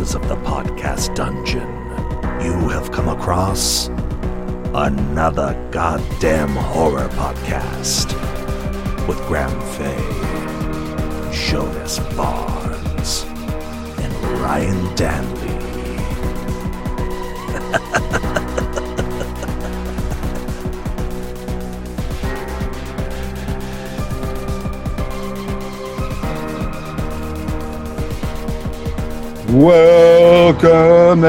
dwellers of the podcast dungeon. You have come across another goddamn horror podcast with Graham Faye, Jonas Barnes, and Ryan Danley. Welcome,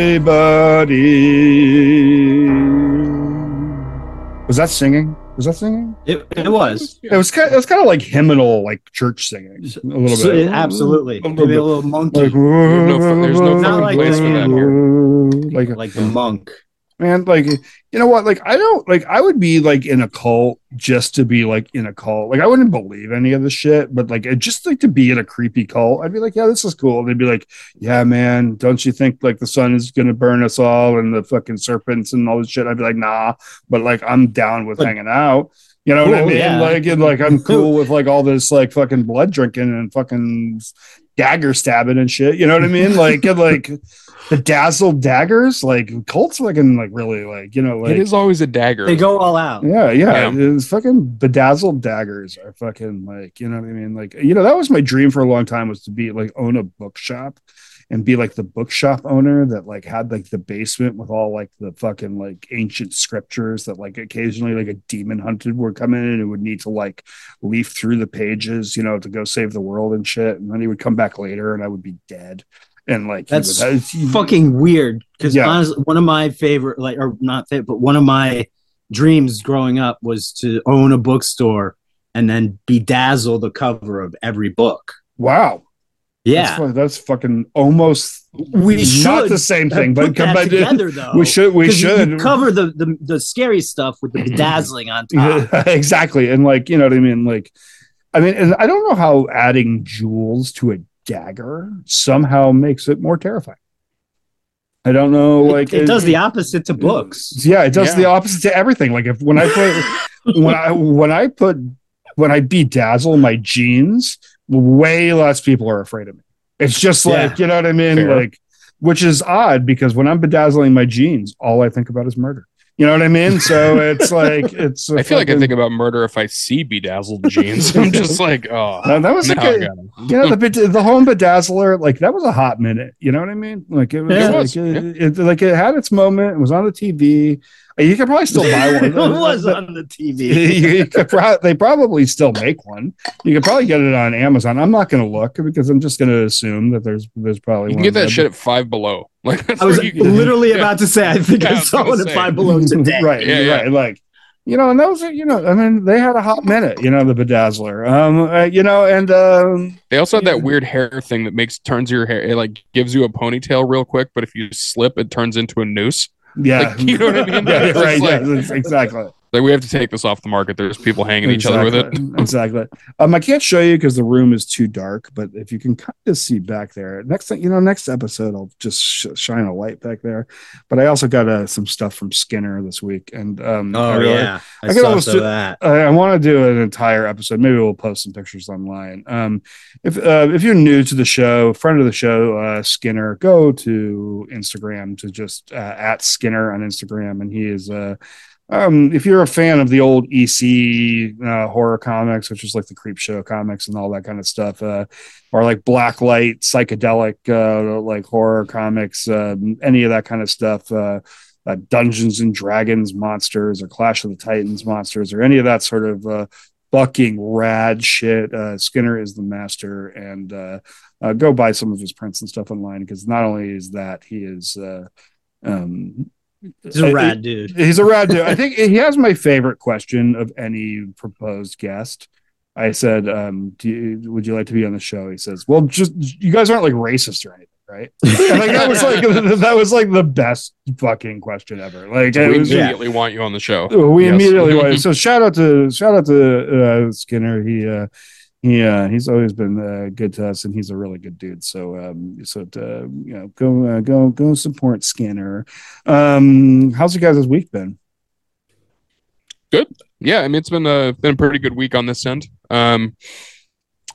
everybody. Was that singing? Was that singing? It was. It was kind of like hymnal, like church singing. A little bit. Absolutely. A Maybe a little little monkey. Like, There's no Not fucking like place for that here. Like the monk. Man, like, you know what? Like, I would be like in a cult just to be like in a cult. Like, I wouldn't believe any of the shit, but like, I'd just like to be in a creepy cult. I'd be like, yeah, this is cool. They'd be like, yeah, man, don't you think like the sun is going to burn us all and the fucking serpents and all this shit? I'd be like, nah, but like, I'm down with hanging out. You know what I mean? Yeah. Like I'm cool with like all this like fucking blood drinking and fucking dagger stabbing and shit. You know what I mean? Like bedazzled daggers, like cults fucking like really like, you know, like It is always a dagger. They go all out. yeah. Yeah. It's fucking bedazzled daggers are fucking like, you know what I mean? Like, you know, that was my dream for a long time, was to be like own a bookshop and be like the bookshop owner that like had like the basement with all like the fucking like ancient scriptures that like occasionally like a demon hunter would come in and would need to like leaf through the pages, you know, to go save the world and shit. And then he would come back later and I would be dead. And like, That's fucking weird. Because Yeah. honestly, one of my favorite, like, or not favorite, but one of my dreams growing up was to own a bookstore and then bedazzle the cover of every book. wow. Yeah. That's fucking almost We should not the same thing, but put that together, though. we should 'Cause you should cover the scary stuff with the bedazzling on top. Yeah, exactly. And like, you know what I mean? Like, I mean, and I don't know how adding jewels to a dagger somehow makes it more terrifying. I don't know. Like, It does the opposite to books. Yeah, it does Yeah. the opposite to everything. Like, if when I bedazzle my jeans, way less people are afraid of me. It's just like, you know what I mean? Fair. Like, which is odd because when I'm bedazzling my jeans, all I think about is murder. You know what I mean? So it's like, it's. I feel like I think about murder if I see bedazzled jeans. I'm just like, oh, That was like now I a, got 'em. you know, the home bedazzler, like that was a hot minute. You know what I mean? Like it was, Yeah. like it had its moment. It was on the TV. You could probably still buy one. It was on the TV. They probably still make one. You could probably get it on Amazon. I'm not going to look because I'm just going to assume that there's probably You can one get that there. shit at Five Below. Like that's I was where you can- literally Yeah. about to say, I think Yeah, I I was saw gonna it at say. Five Below today. right, Yeah. right, like. You know, and those are, you know, I mean, they had a hot minute, you know, the bedazzler. You know, and They also had that weird hair thing that turns your hair. It like gives you a ponytail real quick, but if you slip, it turns into a noose. yeah, Like, you know what I mean? Yeah, It's just right, like- yeah, exactly. Like we have to take this off the market. There's people hanging each other with it. Exactly. I can't show you because the room is too dark, but if you can kind of see back there, next episode, I'll just shine a light back there. But I also got some stuff from Skinner this week, and I I could saw almost some do- of that. I want to do an entire episode. Maybe we'll post some pictures online. If you're new to the show, friend of the show, Skinner, go to Instagram to just at Skinner on Instagram, and he is. If you're a fan of the old EC horror comics, which is like the Creep Show comics and all that kind of stuff, or like blacklight psychedelic like horror comics, any of that kind of stuff, Dungeons and Dragons monsters or Clash of the Titans monsters or any of that sort of fucking rad shit, Skinner is the master. And go buy some of his prints and stuff online, because not only is that, he is He's a rad dude. He's a rad dude. I think he has my favorite question of any proposed guest. I said, would you like to be on the show? He says, well, just, you guys aren't like racist or anything, right? And like that was like the best fucking question ever. Like We it was, immediately want you on the show. we Yes. immediately wanted. So shout out to Skinner. He's always been good to us, and he's a really good dude. So go support Skinner. How's you guys' week been? Good. Yeah, I mean it's been a pretty good week on this end.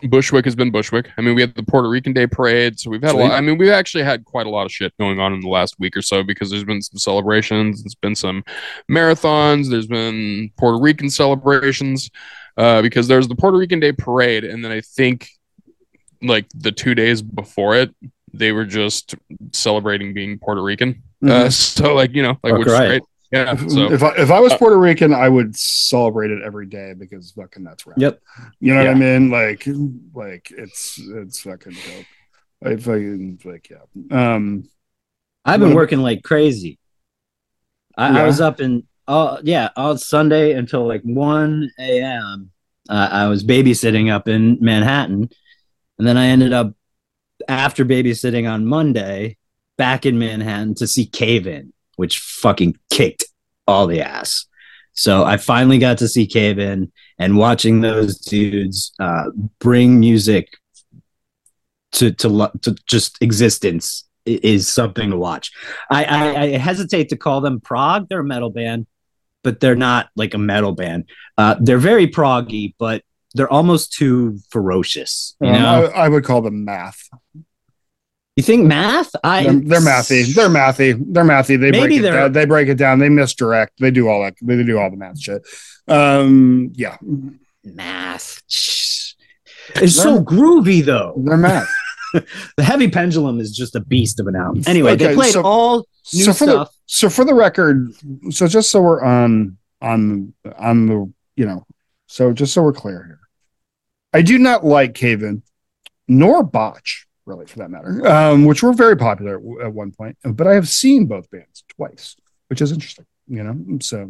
Bushwick has been Bushwick. I mean, we had the Puerto Rican Day Parade, so we've had a lot. I mean, we've actually had quite a lot of shit going on in the last week or so because there's been some celebrations, there's been some marathons, there's been Puerto Rican celebrations, because there's the Puerto Rican Day Parade, and then I think like the 2 days before it, they were just celebrating being Puerto Rican. So like, you know, like which is great. Yeah. So if I was Puerto Rican, I would celebrate it every day because fucking that's right. Yep. You know what I mean? Like it's fucking dope. I fucking like I've been working like crazy. I was up on Sunday until like 1 a.m. I was babysitting up in Manhattan, and then I ended up after babysitting on Monday back in Manhattan to see Cave In, which fucking kicked all the ass. So I finally got to see Cave In, and watching those dudes bring music to just existence is something to watch. I hesitate to call them prog. They're a metal band, but they're not like a metal band. They're very proggy, but they're almost too ferocious. You know? I would call them math. You think math? They're mathy. They're mathy. They break it down. They misdirect. They do all that. They do all the math shit. Yeah. Math. It's so groovy though. They're math. The Heavy Pendulum is just a beast of an album. Anyway, they played all new stuff. For the record, so just so we're on the, you know, so just so we're clear here, I do not like Cave In, nor Botch, really, for that matter, which were very popular at one point. But I have seen both bands twice, which is interesting, you know. So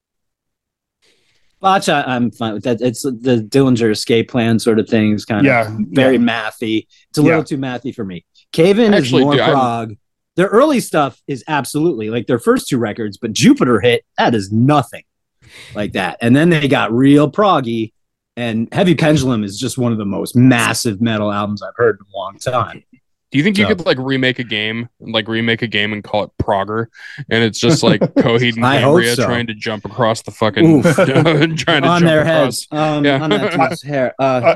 Botch, I'm fine with that. It's the Dillinger Escape Plan sort of thing. It's kind of very mathy. It's a little too mathy for me. Cave In is more prog. Their early stuff is absolutely like their first two records, but Jupiter Hit, that is nothing like that. And then they got real proggy, and Heavy Pendulum is just one of the most massive metal albums I've heard in a long time. Do you think you could like remake a game and call it Progger, and it's just like Coheed and Cambria trying to jump across the fucking trying to on jump their across. heads on that dude's hair.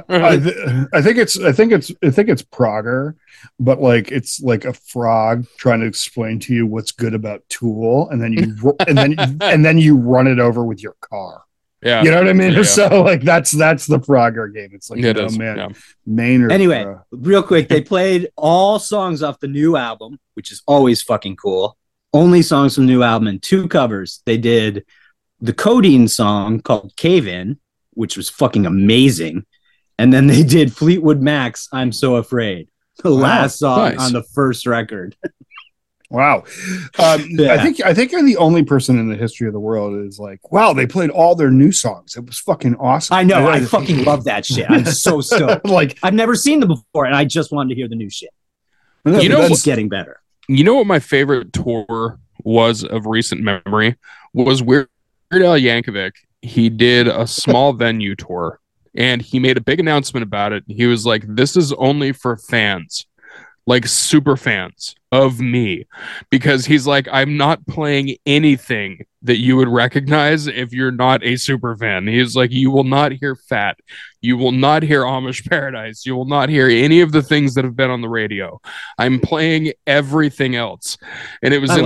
I think it's Progger, but like it's like a frog trying to explain to you what's good about Tool, and then you and then you run it over with your car. Yeah, you know what I mean. So like that's the Frogger game. It's like Maynard. Anyway, real quick, they played all songs off the new album, which is always fucking cool. Only songs from the new album and 2 covers. They did the Codeine song called Cave In, which was fucking amazing, and then they did Fleetwood Mac's I'm So Afraid, the last song on the first record. Wow. I think you're the only person in the history of the world is like, wow, they played all their new songs. It was fucking awesome. I know. I fucking love that shit. I'm so stoked. Like, I've never seen them before, and I just wanted to hear the new shit. You know, it's getting better. You know what my favorite tour was of recent memory was Weird Al Yankovic. He did a small venue tour, and he made a big announcement about it. He was like, this is only for fans, like super fans of me, because he's like, I'm not playing anything that you would recognize if you're not a super fan. He's like, you will not hear Fat, you will not hear Amish Paradise, you will not hear any of the things that have been on the radio. I'm playing everything else. And it was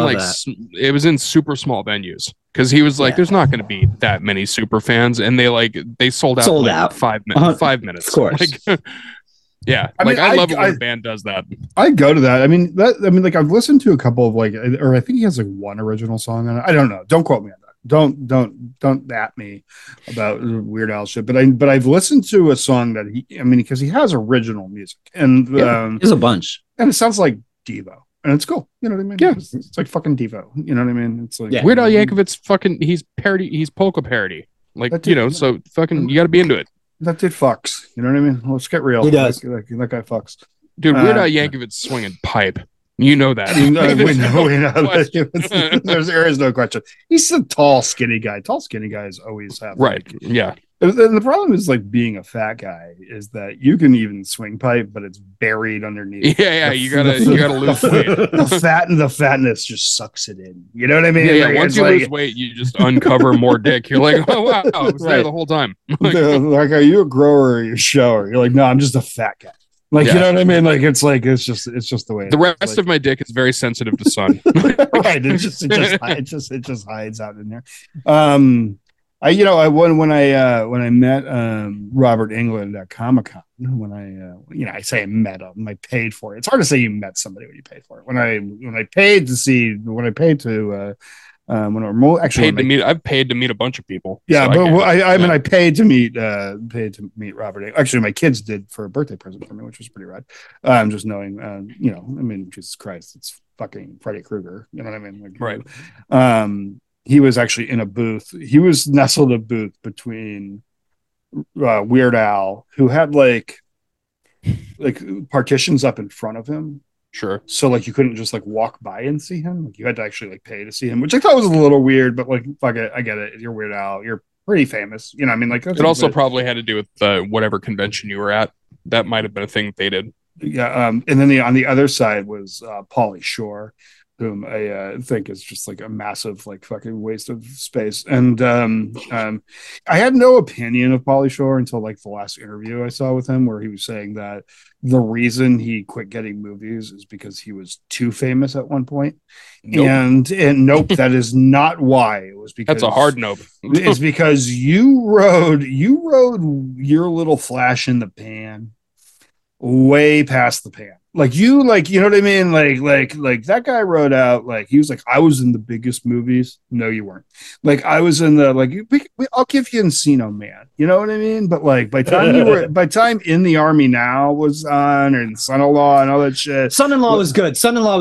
it was in super small venues, because he was like, there's not going to be that many super fans, and they sold out 5 minutes. 5 minutes, of course. Like, yeah, I love it when a band does that. I go to that. I mean, like I've listened to a couple of like, or I think he has like one original song on it. I don't know. Don't quote me on that. Don't at me about Weird Al shit. But I've listened to a song that because he has original music, and there's a bunch, and it sounds like Devo, and it's cool. You know what I mean? Yeah, it's like fucking Devo. You know what I mean? It's like Weird Al Yankovic's fucking. He's polka parody. Like, you know, so fucking you got to be into it. That dude fucks. You know what I mean? Let's get real. He does. That guy fucks. Dude, Weird Al Yankovic's swinging pipe. You know that. We know. There is no question. He's a tall, skinny guy. Tall, skinny guys always have. Right. Yeah. And the problem is like being a fat guy is that you can even swing pipe, but it's buried underneath. Yeah, you gotta lose weight. The fatness just sucks it in. You know what I mean? Yeah. Once you lose weight, you just uncover more dick. You're like, oh wow, I was there the whole time. Like, are you a grower or are you a shower? You're like, no, I'm just a fat guy. Like, you know what I mean? Like, it's just the way. The rest of my dick is very sensitive to sun. Right. It just hides out in there. When I met Robert Englund at Comic-Con, I say I met him, I paid for it. It's hard to say you met somebody when you paid for it. I've paid to meet a bunch of people. Yeah, so I paid to meet Robert. Actually, my kids did for a birthday present for me, which was pretty rad. Just knowing, Jesus Christ, it's fucking Freddy Krueger. You know what I mean? Like, right. He was actually in a booth. He was nestled a booth between Weird Al, who had like partitions up in front of him. Sure. So like you couldn't just like walk by and see him. Like you had to actually like pay to see him, which I thought was a little weird, but like fuck it, I get it. You're Weird Al. You're pretty famous. You know, I mean, like it also probably had to do with whatever convention you were at. That might have been a thing they did. Yeah. And then on the other side was Pauly Shore, whom I think is just like a massive like fucking waste of space. And I had no opinion of Pauly Shore until like the last interview I saw with him, where he was saying that the reason he quit getting movies is because he was too famous at one point. Nope. And nope, that is not why. It was because that's a hard nope. It's because you rode your little flash in the pan way past the pan. Like you know what I mean? Like that guy wrote out, like, he was like, I was in the biggest movies. No, you weren't. Like, I was in the, like, I'll give you Encino Man. You know what I mean? But like, by time In the Army Now was on, and Son-in-Law and all that shit. Son-in-Law was good.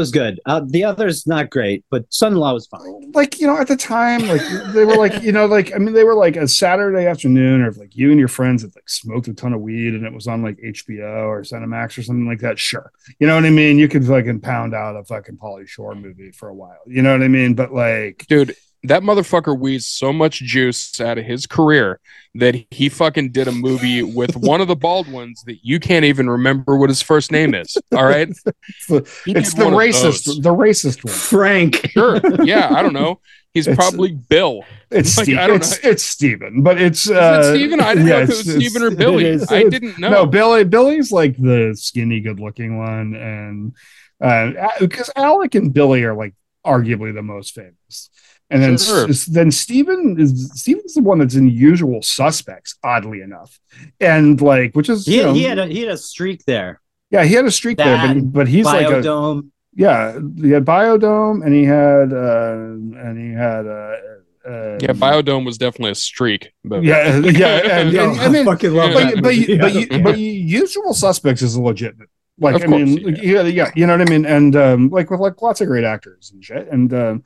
The others, not great, but Son-in-Law was fine. Like, at the time, like, they were like, they were like a Saturday afternoon, or like you and your friends had like smoked a ton of weed and it was on like HBO or Cinemax or something like that. Sure. You know what I mean? You could fucking pound out a fucking Pauly Shore movie for a while. You know what I mean? But like, dude, that motherfucker wheezed so much juice out of his career that he fucking did a movie with one of the bald ones that you can't even remember what his first name is. All right. It's the racist one. Frank. Sure. Yeah. I don't know. He's probably Bill. It's like, it's Steven, but it's Steven. I didn't know if it was Steven or Billy. I didn't know. No, Billy's like the skinny, good-looking one, and because Alec and Billy are like arguably the most famous, and then Steven's the one that's in Usual Suspects, oddly enough, and like, which is he had a streak there. Yeah, he had a streak there, but he's Biodome. Like he had Biodome, and he had Biodome was definitely a streak. But I mean, fucking love that. But Usual Suspects is Of legitimate. course, you know what I mean, and like with like lots of great actors and shit, and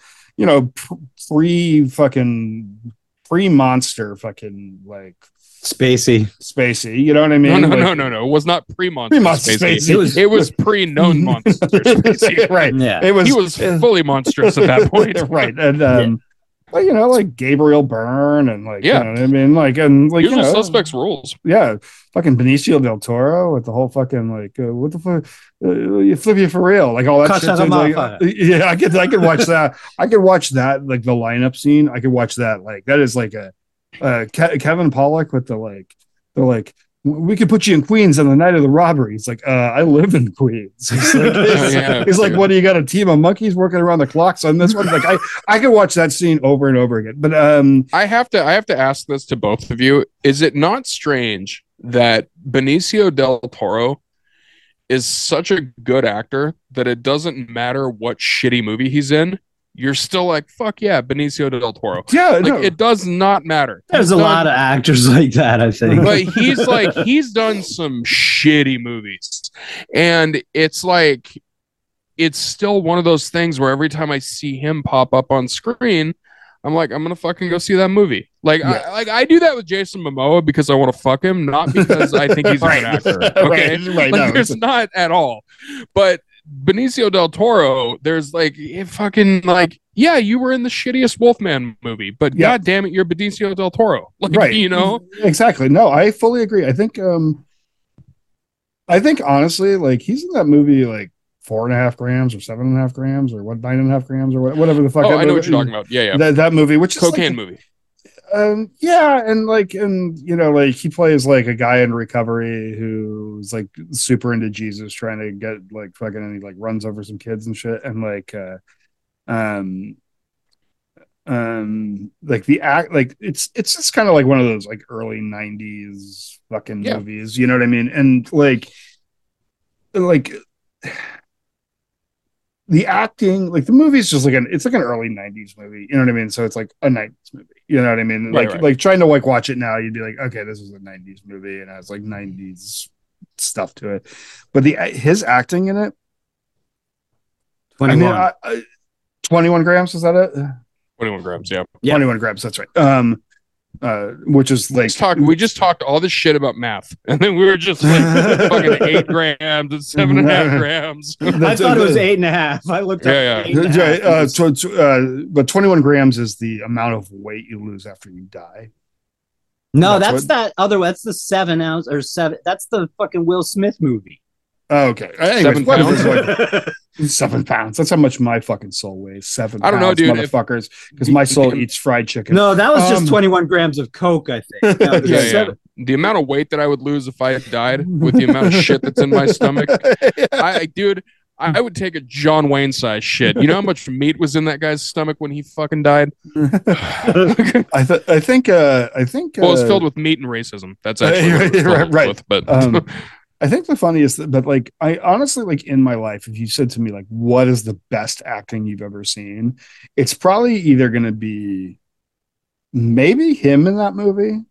pre-monster fucking like Spacey, you know what I mean? No. It was not pre-monster Spacey. It was pre-known monster Spacey. Right. Yeah. He was fully monstrous at that point. Right. And but like Gabriel Byrne and like, you know what I mean? Like, and like, Usual Suspects rules. Yeah. Fucking Benicio del Toro with the whole fucking like, what the fuck? You flip you for real. Like all that shit. Like, I could watch that. I could watch that, like the lineup scene. I could watch that. Like, that is like a, Kevin Pollak with the like, we could put you in Queens on the night of the robbery. It's like, I live in Queens. He's like, what do you got, a team of monkeys working around the clock? So on this one, like, I could watch that scene over and over again. But I have to ask this to both of you. Is it not strange that Benicio del Toro is such a good actor that it doesn't matter what shitty movie he's in? You're still like, fuck yeah, Benicio del Toro. Yeah, like, it does not matter. There's a lot of actors like that, I think. But he's done some shitty movies. And it's like, it's still one of those things where every time I see him pop up on screen, I'm like, I'm gonna fucking go see that movie. Like, I do that with Jason Momoa because I want to fuck him, not because I think he's a good actor. Okay, there's not at all. But Benicio del Toro, there's like fucking like, yeah, you were in the shittiest Wolfman movie, but god damn it, you're Benicio del Toro. Like, right. you know? Exactly. No, I fully agree. I think honestly, like he's in that movie like 4.5 grams or 7.5 grams or 9.5 grams or whatever the fuck. Oh, I know what you're talking about. Yeah. That movie, which is cocaine like, movie. Yeah, and you know, like he plays like a guy in recovery who's like super into Jesus, trying to get like fucking, and he like runs over some kids and shit, and like like the act, like it's just kind of like one of those like early 90s fucking movies, you know what I mean? And like the acting, like the movie's just like it's like an early 90s movie, you know what I mean? So it's like a 90s movie, you know what I mean? Like trying to like watch it now, you'd be like, okay, this is a 90s movie and it has like 90s stuff to it. But his acting in it, 21. 21 grams, is that it? 21 grams, yeah. 21 grams, that's right. Which is like we just talked all this shit about math, and then we were just like fucking 8 grams and 7.5 grams. I thought it was 8.5. I looked up. But 21 grams is the amount of weight you lose after you die. No, that's the 7 ounce or 7. That's the fucking Will Smith movie. Oh, okay. Anyways, 7 pounds. Like 7 pounds. That's how much my fucking soul weighs. 7 pounds. I don't know, dude. Motherfuckers, because my soul eats fried chicken. No, that was just 21 grams of Coke, I think. The amount of weight that I would lose if I had died with the amount of shit that's in my stomach. I would take a John Wayne size shit. You know how much meat was in that guy's stomach when he fucking died? I think well, it's filled with meat and racism. That's actually right. With, but I think the funniest, but like I honestly, like in my life, if you said to me like, what is the best acting you've ever seen, it's probably either going to be maybe him in that movie,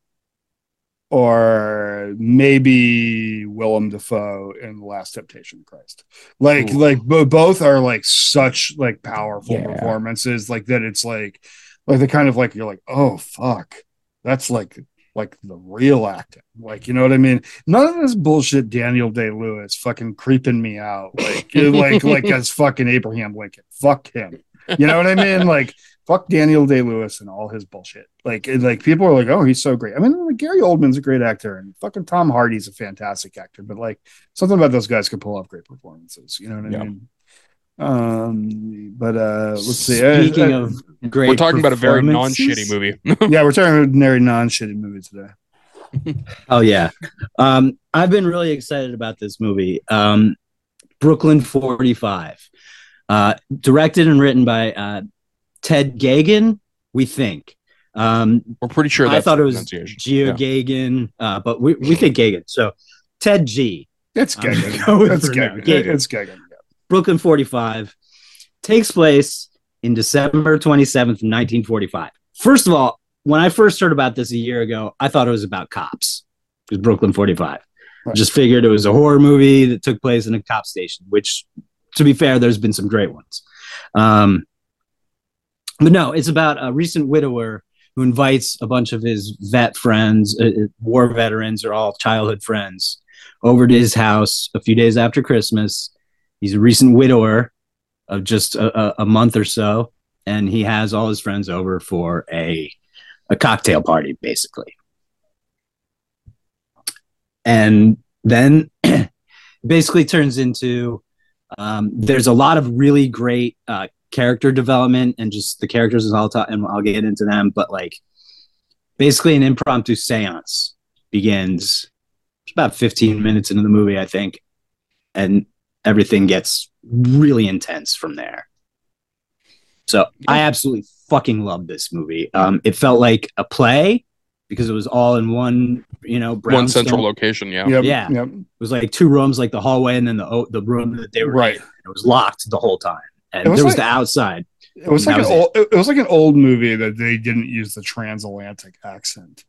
or maybe Willem Dafoe in The Last Temptation of Christ. Like both are like such like powerful performances, like that. It's like the kind of like, you're like, oh fuck, that's like the real acting, like, you know what I mean? None of this bullshit Daniel Day-Lewis fucking creeping me out like as fucking Abraham Lincoln. Fuck him, you know what I mean? Like fuck Daniel Day-Lewis and all his bullshit. Like people are like, oh, he's so great. I mean, like, Gary Oldman's a great actor and fucking Tom Hardy's a fantastic actor, but like something about those guys could pull off great performances, you know what I mean? But let's see. Speaking of great, we're talking about a very non-shitty movie. Yeah, we're talking about a very non-shitty movie today. Oh yeah, I've been really excited about this movie. Brooklyn 45, directed and written by Ted Gagan. We think. We're pretty sure. I thought it was Gio Gagan, but we think Gagan. So Ted G. It's Gagan. It's Gagan. It's Gagan. Brooklyn 45 takes place in December 27th, 1945. First of all, when I first heard about this a year ago, I thought it was about cops. It was Brooklyn 45. Right. Just figured it was a horror movie that took place in a cop station, which, to be fair, there's been some great ones. But no, it's about a recent widower who invites a bunch of his vet friends, war veterans, or all childhood friends, over to his house a few days after Christmas. He's a recent widower of just a month or so, and he has all his friends over for a cocktail party, basically. And then basically turns into there's a lot of really great character development, and just the characters is all and I'll get into them, but like basically an impromptu seance begins about 15 minutes into the movie, I think, and everything gets really intense from there. So I absolutely fucking love this movie. It felt like a play because it was all in one, one central location. Yeah. It was like 2 rooms, like the hallway and then the room that they were in. It was locked the whole time. And there was the outside. It was like an old movie that they didn't use the transatlantic accent.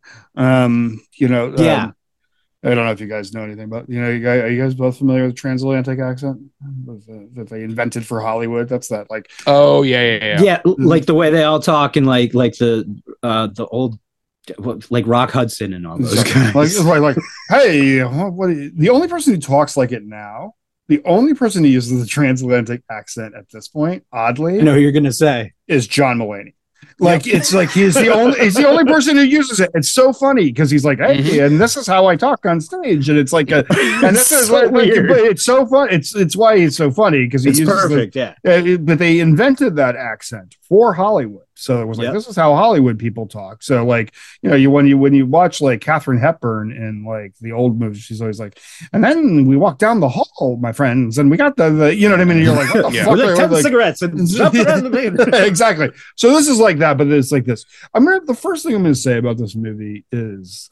I don't know if you guys know anything about, are you guys both familiar with the transatlantic accent that they invented for Hollywood? That's that like, oh yeah, like the way they all talk and like the old, like Rock Hudson and all those guys. Like hey, the only person who talks like it now The only person who uses the transatlantic accent at this point, oddly, I know who you're gonna say, is John Mulaney. Like it's like he's the only person who uses it. It's so funny because he's like, hey, and this is how I talk on stage, and it's like and this is so weird. But it's so fun. It's why it's so funny because it's perfect. But they invented that accent for Hollywood, so it was like this is how Hollywood people talk. So like when you watch like Katharine Hepburn in like the old movies, she's always like, and then we walked down the hall, my friends, and we got the you know what I mean. And you're like, what the fuck? We're like 10 cigarettes and jump around the table. Exactly. So this is like that, but it's like this. The first thing I'm going to say about this movie is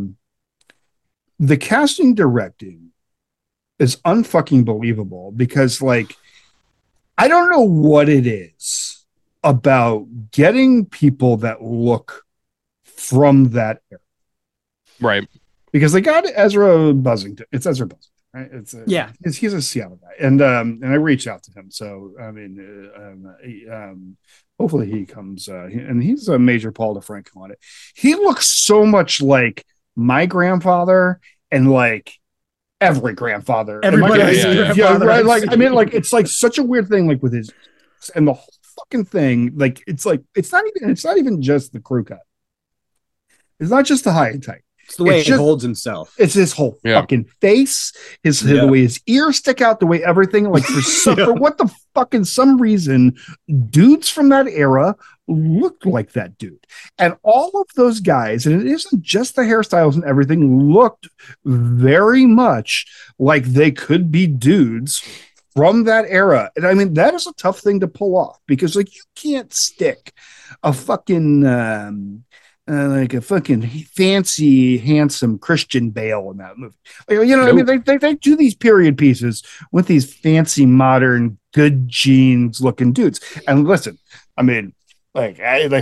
the casting directing is unfucking believable because like I don't know what it is about getting people that look from that era. Right. Because they got Ezra Buzzington. It's Ezra Buzzington, right? He's a Seattle guy. And I reached out to him. So I mean hopefully he comes and he's a major Paul DeFranco on it. He looks so much like my grandfather and like every grandfather. Everybody, right? Like I mean, like it's like such a weird thing, like with his and the whole fucking thing. Like it's not even just the crew cut. It's not just the high and tight. It's the way he holds himself. It's his whole fucking face, the way his ears stick out, the way everything, like for what the fuck, in some reason, dudes from that era looked like that dude. And all of those guys, and it isn't just the hairstyles and everything, looked very much like they could be dudes from that era. And I mean, that is a tough thing to pull off because like you can't stick a fucking like a fucking fancy, handsome Christian Bale in that movie. You know, nope. I mean, they do these period pieces with these fancy, modern, good genes looking dudes. And listen, I mean, if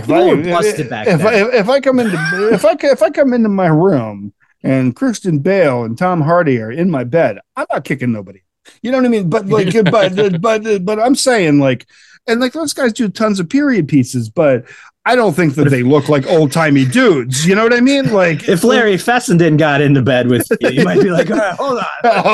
I come into my room and Kristen Bale and Tom Hardy are in my bed, I'm not kicking nobody. You know what I mean? But like, but I'm saying like, and like those guys do tons of period pieces, but I don't think that they look like old timey dudes. You know what I mean? Like if Larry Fessenden got into bed with you might be like, all right, hold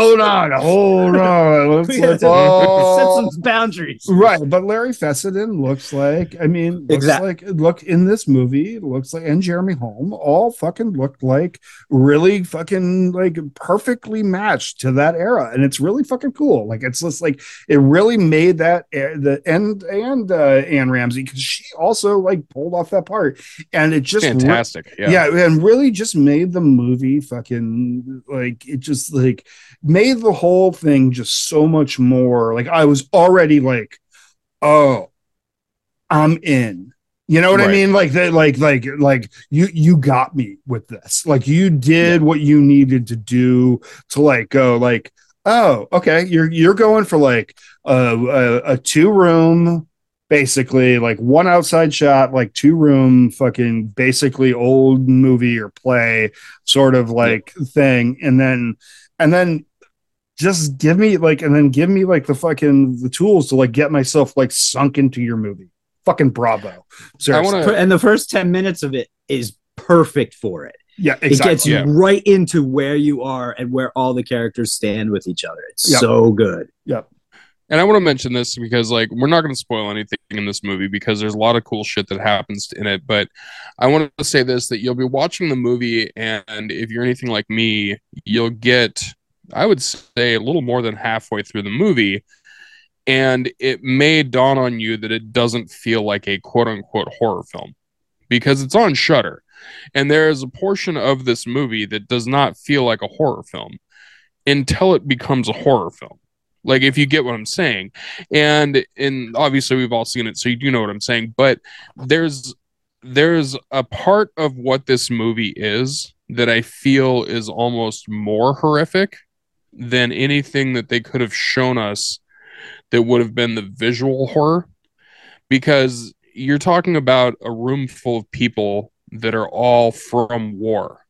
on. Let's set some boundaries. Right. But Larry Fessenden looks like, I mean, look in this movie, looks like, and Jeremy Holm all fucking looked like really fucking like perfectly matched to that era. And it's really fucking cool. Like, it's just like, it really made that and Anne Ramsey, because she also like pulled off that part, and it just fantastic. And really just made the movie fucking like, it just like made the whole thing just so much more like I was already like, oh, I'm in. You know what I mean? Like that, like you got me with this. Like you did what you needed to do to like go like, oh, okay, you're going for like a 2-room, basically like one outside shot, like 2-room fucking basically old movie or play sort of like thing. And then just give me like the fucking the tools to like get myself like sunk into your movie. Fucking bravo. And the first 10 minutes of it is perfect for it. Yeah, exactly. It gets you right into where you are and where all the characters stand with each other. It's so good. Yep. And I want to mention this because, like, we're not going to spoil anything in this movie because there's a lot of cool shit that happens in it. But I want to say this, that you'll be watching the movie, and if you're anything like me, you'll get, I would say, a little more than halfway through the movie, and it may dawn on you that it doesn't feel like a quote-unquote horror film because it's on Shudder. And there is a portion of this movie that does not feel like a horror film until it becomes a horror film. Like, if you get what I'm saying. And obviously we've all seen it, so you do know what I'm saying. But there's a part of what this movie is that I feel is almost more horrific than anything that they could have shown us that would have been the visual horror. Because you're talking about a room full of people that are all from war.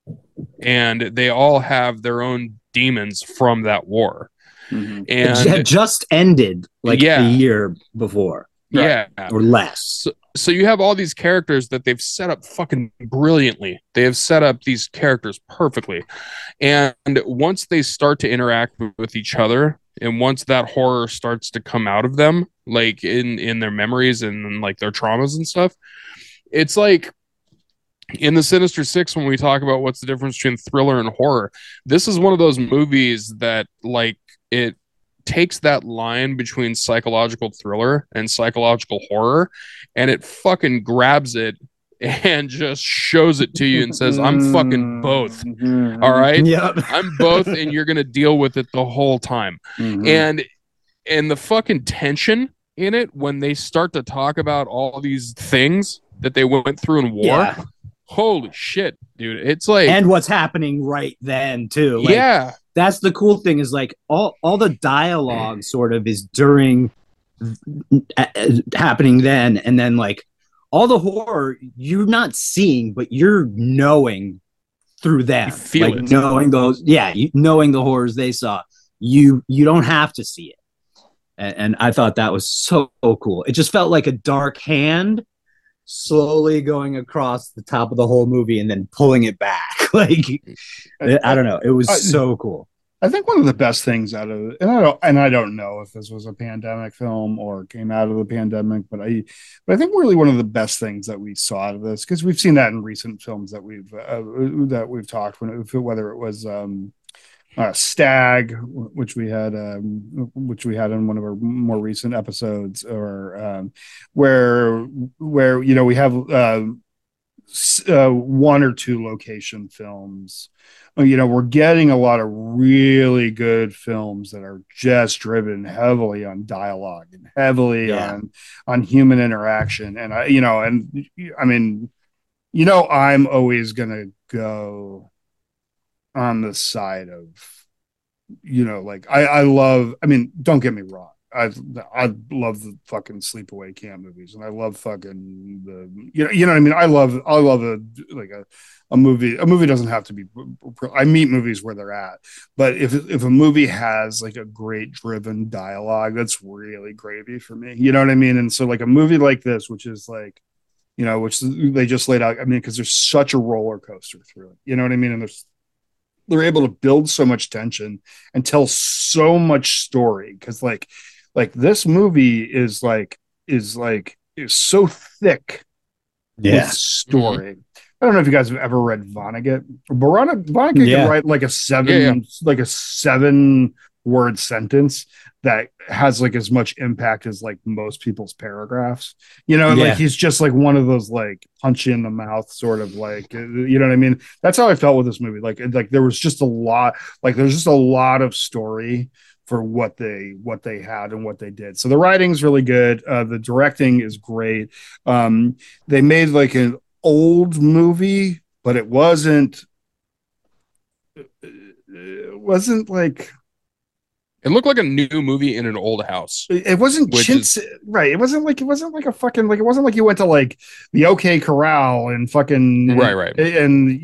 And they all have their own demons from that war. Mm-hmm. And it just ended like a year before, or less. So you have all these characters that they've set up fucking brilliantly. They have set up these characters perfectly, and once they start to interact with each other, and once that horror starts to come out of them, like in their memories and like their traumas and stuff, it's like in the Sinister Six, when we talk about what's the difference between thriller and horror, this is one of those movies that like it takes that line between psychological thriller and psychological horror, and it fucking grabs it and just shows it to you and says, I'm fucking both. All right. Yep. I'm both, and you're gonna deal with it the whole time. And the fucking tension in it when they start to talk about all these things that they went through in war. Yeah. Holy shit, dude. It's like, and what's happening right then too. Like, yeah. That's the cool thing is like all the dialogue sort of is during happening then, and then like all the horror you're not seeing, but you're knowing through them. You feel like it. Knowing those, knowing the horrors they saw. You don't have to see it. And I thought that was so cool. It just felt like a dark hand slowly going across the top of the whole movie and then pulling it back. Like, I don't know. It was so cool. I think one of the best things out of it, and I don't know if this was a pandemic film or came out of the pandemic, but I think really one of the best things that we saw out of this, because we've seen that in recent films that we've talked, whether it was Stag, which we had in one of our more recent episodes, or where we have one or two location films. We're getting a lot of really good films that are just driven heavily on dialogue and heavily on human interaction. And I'm always gonna go on the side of, I love, don't get me wrong. I love the fucking sleepaway camp movies, and I love fucking what I mean. I love a movie. A movie doesn't have to be. I meet movies where they're at, but if a movie has like a great driven dialogue, that's really gravy for me. You know what I mean? And so like a movie like this, which is like, which they just laid out. Because there's such a roller coaster through it. You know what I mean? And they're able to build so much tension and tell so much story, because like this movie is so thick with story. Mm-hmm. I don't know if you guys have ever read Vonnegut. Vonnegut can write like a seven word sentence that has like as much impact as like most people's paragraphs. Like he's just like one of those like punch you in the mouth sort of like, you know what I mean? That's how I felt with this movie. Like there was just a lot, like there's just a lot of story for what they had and what they did. So the writing's really good. The directing is great. They made like an old movie, but it wasn't like, it looked like a new movie in an old house. It wasn't right. It wasn't like a fucking, like, it wasn't like you went to like the OK Corral and fucking right. And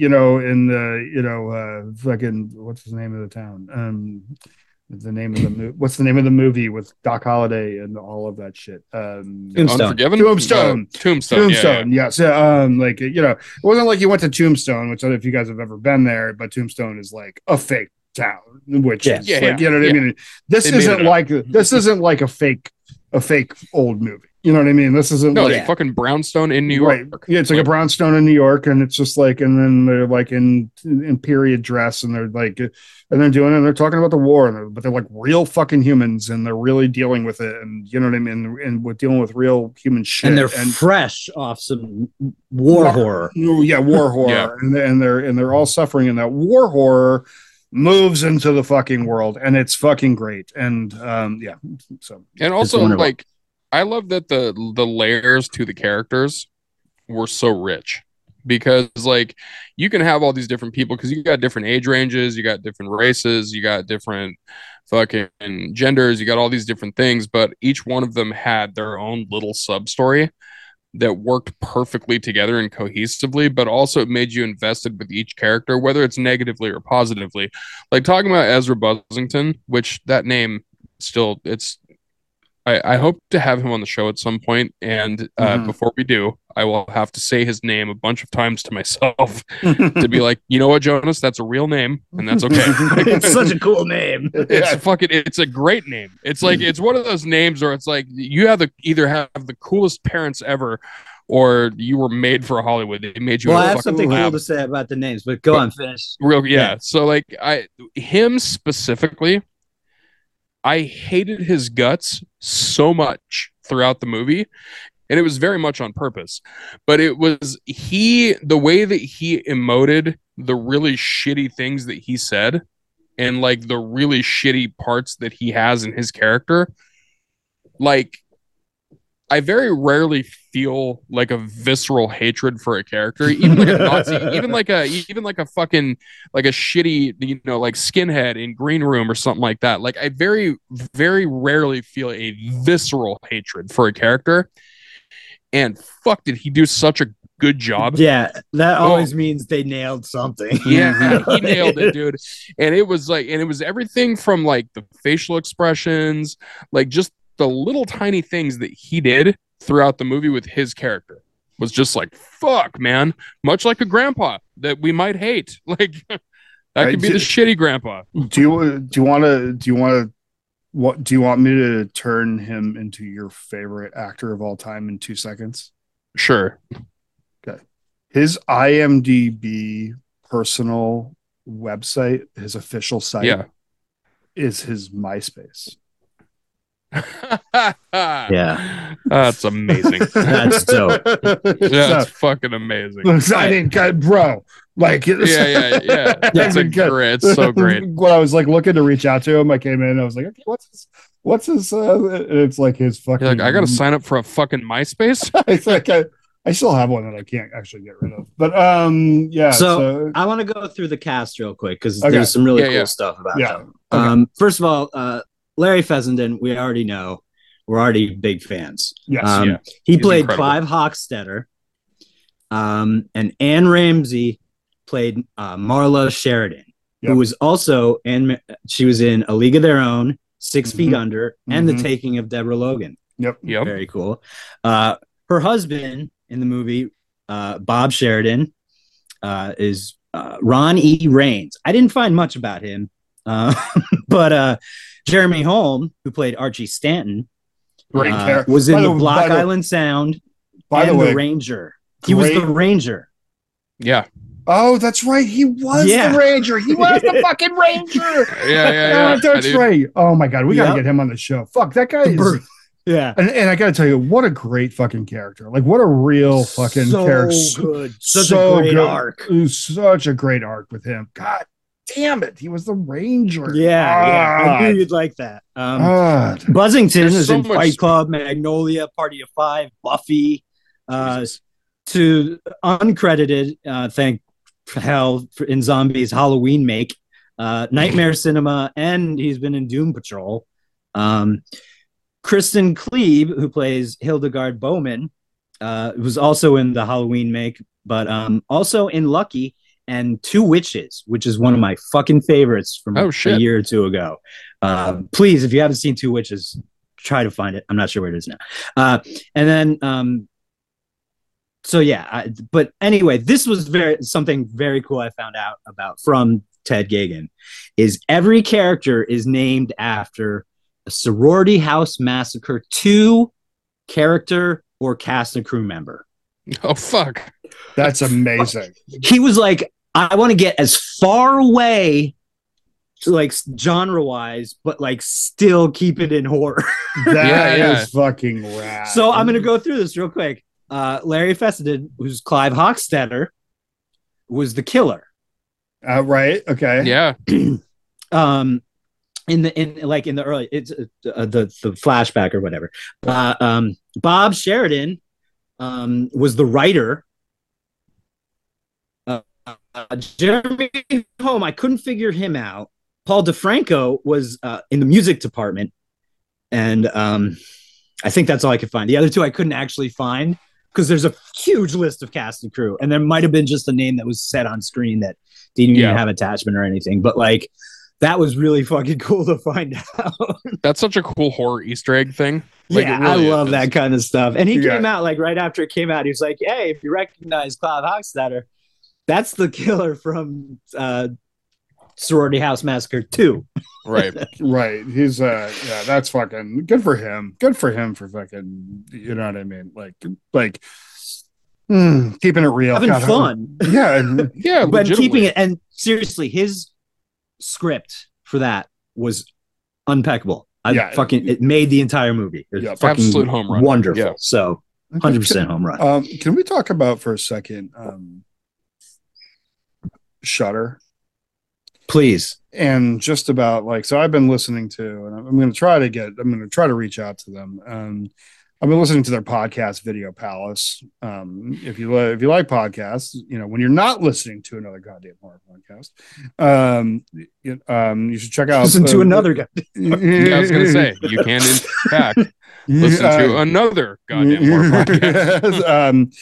fucking, what's the name of the town? What's the name of the movie with Doc Holliday and all of that shit? Unforgiven? Tombstone. Yes. It wasn't like you went to Tombstone, which I don't know if you guys have ever been there, but Tombstone is like a fake town, which is like, you know what I mean? This isn't like a fake old movie. You know what I mean? This isn't like fucking brownstone in New York. Right. Yeah, it's like a brownstone in New York, and it's just like, and then they're like in period dress, and they're like, and they're talking about the war, but they're like real fucking humans, and they're really dealing with it, and you know what I mean, and we're dealing with real human shit, and they're fresh off some war horror. Yeah, war horror, and they're all suffering, and that war horror moves into the fucking world, and it's fucking great, and so, and also like, I love that the layers to the characters were so rich, because like you can have all these different people, because you got different age ranges, you got different races, you got different fucking genders, you got all these different things, but each one of them had their own little sub story that worked perfectly together and cohesively, but also it made you invested with each character, whether it's negatively or positively. Like talking about Ezra Buzzington, which that name still, I hope to have him on the show at some point, and before we do, I will have to say his name a bunch of times to myself to be like, you know what, Jonas, that's a real name, and that's okay. It's such a cool name. It's a great name. It's like it's one of those names where it's like you have either have the coolest parents ever, or you were made for Hollywood. They made you. Well, I have something cool to say about the names, but go on, finish. Yeah. So like him specifically, I hated his guts so much throughout the movie, and it was very much on purpose. But it was the way that he emoted the really shitty things that he said, and like the really shitty parts that he has in his character. Like, I very rarely feel like a visceral hatred for a character, even like a Nazi, even like a fucking like a shitty, you know, like skinhead in Green Room or something like that. Like I very, very rarely feel a visceral hatred for a character. And fuck, did he do such a good job? Yeah, that always means they nailed something. Yeah, he nailed it, dude. And it was everything from like the facial expressions, like just the little tiny things that he did throughout the movie with his character was just like, fuck, man. Much like a grandpa that we might hate. Like that could be the shitty grandpa. Do you want me to turn him into your favorite actor of all time in 2 seconds? Sure. Okay. His IMDb personal website, his official site, is his MySpace. Yeah, that's amazing. That's dope. That's fucking amazing. I didn't, bro. Like, yeah. That's great. It's so great. When I was like looking to reach out to him, I came in and I was like, okay, what's his? It's like his fucking. You're like, I got to sign up for a fucking MySpace. It's like I still have one that I can't actually get rid of. But yeah. So I want to go through the cast real quick because there's some really cool stuff about them. Okay. First of all, Larry Fessenden, we already know. We're already big fans. Yes. He played incredible. Clive Hochstetter. And Anne Ramsey played Marla Sheridan, who was also she was in A League of Their Own, 6 Feet Under, and The Taking of Deborah Logan. Yep. Very cool. Her husband in the movie, Bob Sheridan, is Ron E. Raines. I didn't find much about him, but Jeremy Holm, who played Archie Stanton, was in the Block Island Sound and The Ranger. He was the Ranger. Yeah. Oh, that's right. He was the Ranger. He was the fucking Ranger. Yeah. That's right. Oh my God. We got to get him on the show. Fuck, that guy is. Yeah. And I got to tell you, what a great fucking character. Like, what a real fucking character. Good. Such a great arc. Such a great arc with him. God damn it. He was the Ranger. Yeah. I knew you'd like that. Buzzington is in Fight Club, Magnolia, Party of Five, Buffy. To uncredited, thank hell, in Zombies Halloween make, Nightmare Cinema, and he's been in Doom Patrol. Kristen Klebe, who plays Hildegard Bowman, was also in the Halloween make, but also in Lucky and Two Witches, which is one of my fucking favorites from a year or two ago. Please, if you haven't seen Two Witches, try to find it. I'm not sure where it is now. And then so yeah, but anyway, this was something very cool I found out about from Ted Geoghegan, is every character is named after a Sorority House Massacre 2 character or cast and crew member. Oh, fuck. That's amazing. He was like, I want to get as far away like genre-wise, but like still keep it in horror. That is fucking rad. So I'm going to go through this real quick. Larry Fessenden, who's Clive Hochstetter, was the killer. Right. Okay. Yeah. In the early, it's the flashback or whatever. Bob Sheridan was the writer. Jeremy Holm, I couldn't figure him out. Paul DeFranco was in the music department, and I think that's all I could find. The other two I couldn't actually find because there's a huge list of cast and crew, and there might have been just a name that was set on screen that didn't even have attachment or anything. But like that was really fucking cool to find out. That's such a cool horror Easter egg thing. Like, yeah, it really I love is. that kind of stuff. And he Yeah. came out like right after it came out. He was like, "Hey, if you recognize Cloud Hochstetter, that's the killer from Sorority House Massacre 2." Right. Right. He's yeah, that's fucking good for him. Good for him for fucking, you know what I mean? Like keeping it real. Having God, fun. Yeah. And, Yeah, But keeping legitimately. it, and seriously, his script for that was impeccable. It made the entire movie. It was Yep. fucking Absolute home run. wonderful. Yeah. So 100% home run. Can we talk about for a second Shudder? Please. And just about like, so I've been listening to, and I'm going to try to reach out to them. I've been listening to their podcast, Video Palace. If you like podcasts, you know, when you're not listening to another goddamn horror podcast, you should check out. Listen to another guy. Yeah, I was going to say, you can, in fact, listen to another goddamn horror podcast.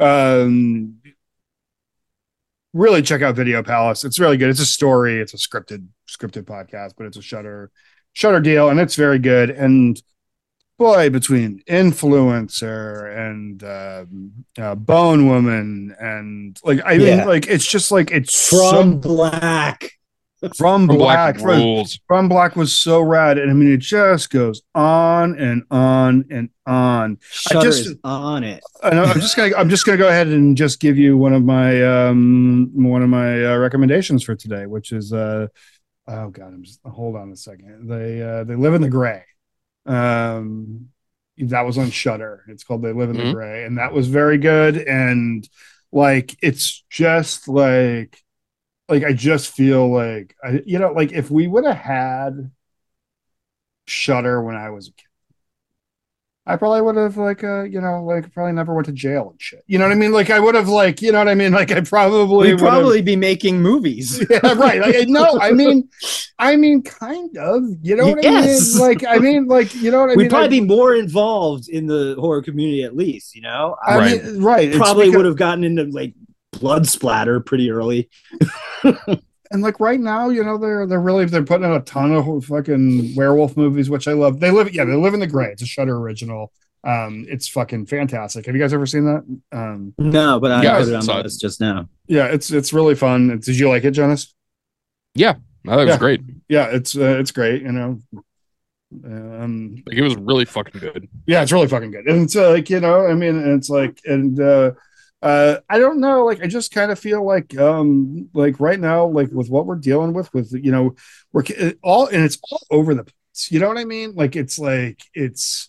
Really check out Video Palace. It's really good. It's a story. It's a scripted podcast, but it's a Shudder deal, and it's very good. And boy, between Influencer and Bone Woman and like, I mean, like, it's just like, it's From Black. From Black rules. From Black was so rad, and I mean, it just goes on and on and on. Shudder is on it. I'm just gonna go ahead and just give you one of my recommendations for today, which is oh god, hold on a second. They Live in the Gray. That was on Shudder. It's called They Live in the Gray, and that was very good. And like, it's just like I just feel like like if we would have had Shudder when I was a kid, I probably would have probably never went to jail and shit. You know what I mean? Like, I would have like, you know what I mean? Like, I probably We'd probably be making movies. Yeah, right. Like, no, I mean, kind of. You know what I mean? Like, I mean, like, you know what I mean? We'd probably be more involved in the horror community, at least. You know, I mean, right? Probably would have gotten into like blood splatter pretty early. And like right now, you know, they're putting out a ton of fucking werewolf movies, which I love. They live in the Gray. It's a Shudder original. It's fucking fantastic. Have you guys ever seen that? No, but I put it on saw the it. list just now. Yeah, it's really fun. Did you like it, Jonas? Yeah, I thought it was great. Yeah, it's great. You know, Like, it was really fucking good. yeah, it's really fucking good. And it's like, you know, I mean, it's like, and I don't know, like, I just kind of feel like right now, like with what we're dealing with, you know, it's all over the place. You know what I mean? Like, it's like, it's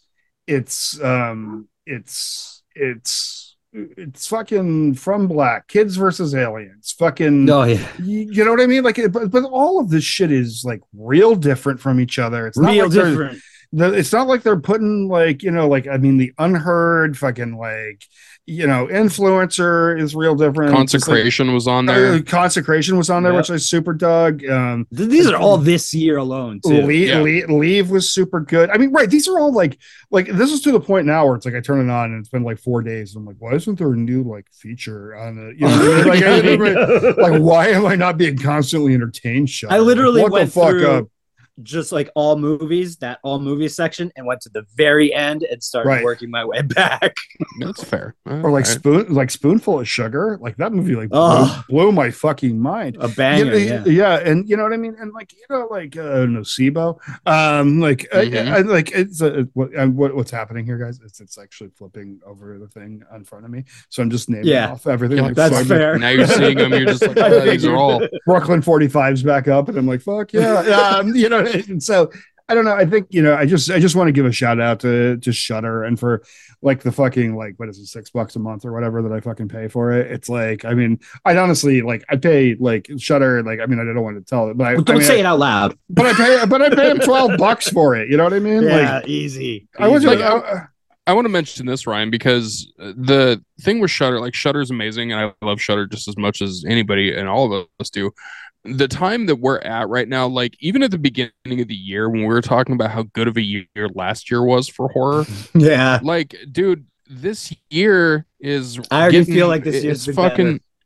fucking From Black, Kids versus Aliens, fucking, Oh yeah, you know what I mean? Like, but all of this shit is like real different from each other. It's not real like they're- different. it's not like they're putting like, you know, like, I mean, the Unheard, fucking, like, you know, Influencer is real different. Consecration was on there. Consecration was on there, Yep. which I super dug. These are all this year alone too. Leave was super good. I mean, right, these are all like this is to the point now where it's like I turn it on and it's been like 4 days. I'm like, why isn't there a new like feature on it? You know what I mean? Like, why am I not being constantly entertained? I literally like, what went the fuck through up? just like all movies section and went to the very end and started working my way back. That's fair. Or like Spoonful of Sugar, like that movie, like blew my fucking mind. A banger, yeah, and you know what I mean, and like, you know, like Nocebo, like it's what's happening here, guys? It's actually flipping over the thing in front of me, so I'm just naming off everything. Yeah, like, that's fair. Now you're seeing them. You're just like, oh, these are all Brooklyn 45's back up, and I'm like, fuck yeah, you know. And so I don't know. I think, you know, I just want to give a shout out to Shudder and for like the fucking, like, what is it, $6 a month or whatever that I fucking pay for it. It's like, I mean, I'd honestly, like, I pay like Shudder, like, I mean, I don't want to tell it, but don't say it out loud. But I pay him $12 for it. You know what I mean? Yeah, like, easy. I was Like, like, I want to mention this, Ryan, because the thing with Shudder, like, Shudder is amazing, and I love Shudder just as much as anybody and all of us do. The time that we're at right now, like, even at the beginning of the year when we were talking about how good of a year last year was for horror, yeah, like, dude, this year is I already feel like this year's fucking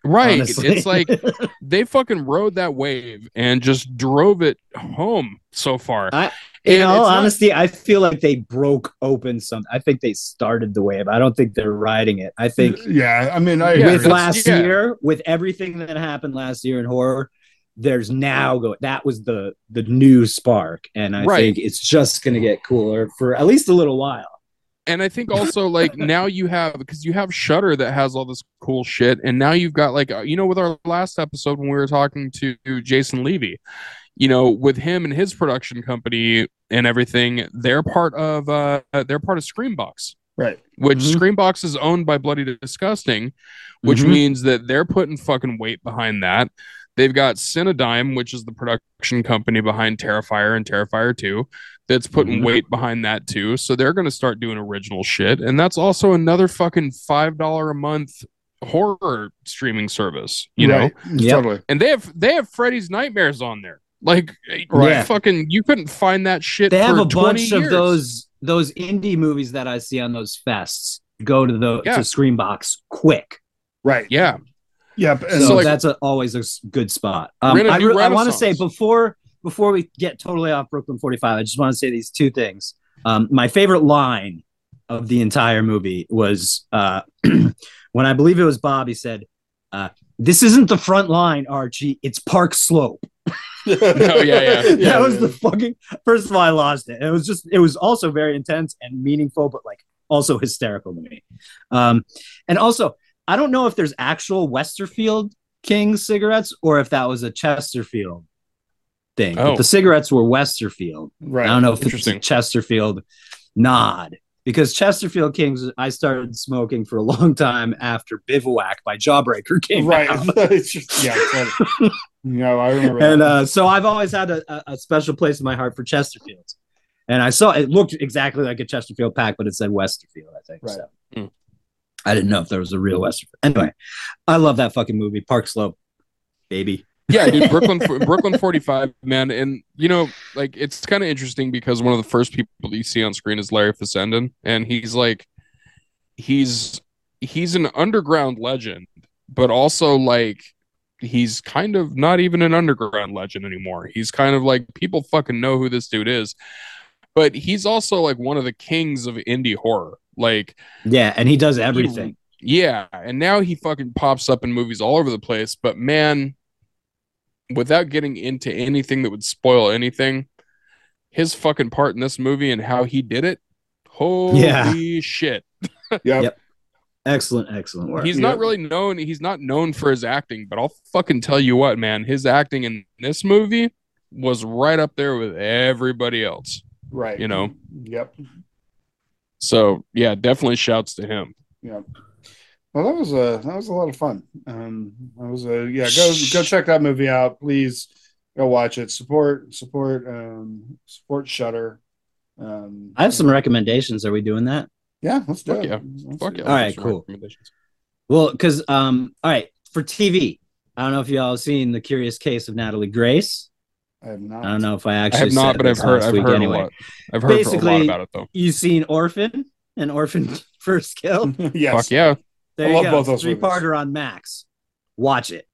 Right. honestly. It's like they fucking rode that wave and just drove it home so far. In all it's not- honesty, I feel like they broke open something. I think they started the wave. I don't think they're riding it. I think Yeah, I mean, I Yeah, with agree. last year, with everything that happened last year in horror, there's now going. That was the new spark, and I Right. think it's just going to get cooler for at least a little while. And I think also like now you have, because you have Shudder that has all this cool shit, and now you've got like with our last episode when we were talking to Jason Levy, with him and his production company and everything, they're part of Screambox, Right. which Mhm. Screambox is owned by Bloody Disgusting, which Mhm. means that they're putting fucking weight behind that. They've got Cinedigm, which is the production company behind Terrifier and Terrifier 2, that's putting Mhm. weight behind that too. So they're going to start doing original shit. And that's also another fucking $5 a month horror streaming service, Right. Yep. Totally. And they have Freddy's Nightmares on there. Like, Right. fucking, you couldn't find that shit. They have for a 20 bunch years. of those indie movies that I see on those fests. Go to to Screambox quick. Right. Yeah. Yep. And So like- that's always a good spot. We're in a new I want to say renaissance. before we get totally off Brooklyn 45, I just want to say these two things. My favorite line of the entire movie was when I believe it was Bob. He said, "This isn't the front line, Archie. It's Park Slope." Oh, yeah. That was the fucking. First of all, I lost it. It was also very intense and meaningful, but like also hysterical to me. And also, I don't know if there's actual Westerfield King cigarettes or if that was a Chesterfield thing. Oh. But the cigarettes were Westerfield. right. I don't know if it's a Interesting. Chesterfield nod. Because Chesterfield Kings, I started smoking for a long time after Bivouac by Jawbreaker came Right. out. It's just, yeah. Totally. I remember. And that. so I've always had a special place in my heart for Chesterfields. And I saw it looked exactly like a Chesterfield pack, but it said Westerfield, I think. Right. So Hmm. I didn't know if there was a real Westerfield. Anyway, I love that fucking movie, Park Slope, baby. Yeah, dude, Brooklyn 45, man. And like, it's kind of interesting because one of the first people that you see on screen is Larry Fessenden, and he's an underground legend, but also like he's kind of not even an underground legend anymore. He's kind of like, people fucking know who this dude is, but he's also like one of the kings of indie horror. Like, Yeah, and he does everything. yeah, and now he fucking pops up in movies all over the place. But man, without getting into anything that would spoil anything, his fucking part in this movie and how he did it, holy shit. Yep. Excellent work. He's not really known. He's not known for his acting, but I'll fucking tell you what, man, his acting in this movie was right up there with everybody else. Right. Yep. So yeah, definitely shouts to him. Yep. Well, that was a lot of fun. Go check that movie out, please. Go watch it. Support Shudder. I have some recommendations. Are we doing that? Yeah, let's do Fuck it. yeah. Let's Fuck do yeah. it. All right, Some cool. recommendations. Well, because all right, for TV, I don't know if y'all have seen The Curious Case of Natalie Grace. I have not. I don't know if I I actually have not, said but this I've heard last week a anyway. lot. I've heard a lot Basically, about it though. You've seen Orphan and Orphan First Kill. Yes. Fuck yeah. There I you love go. both those Three-parter on Max. Watch it.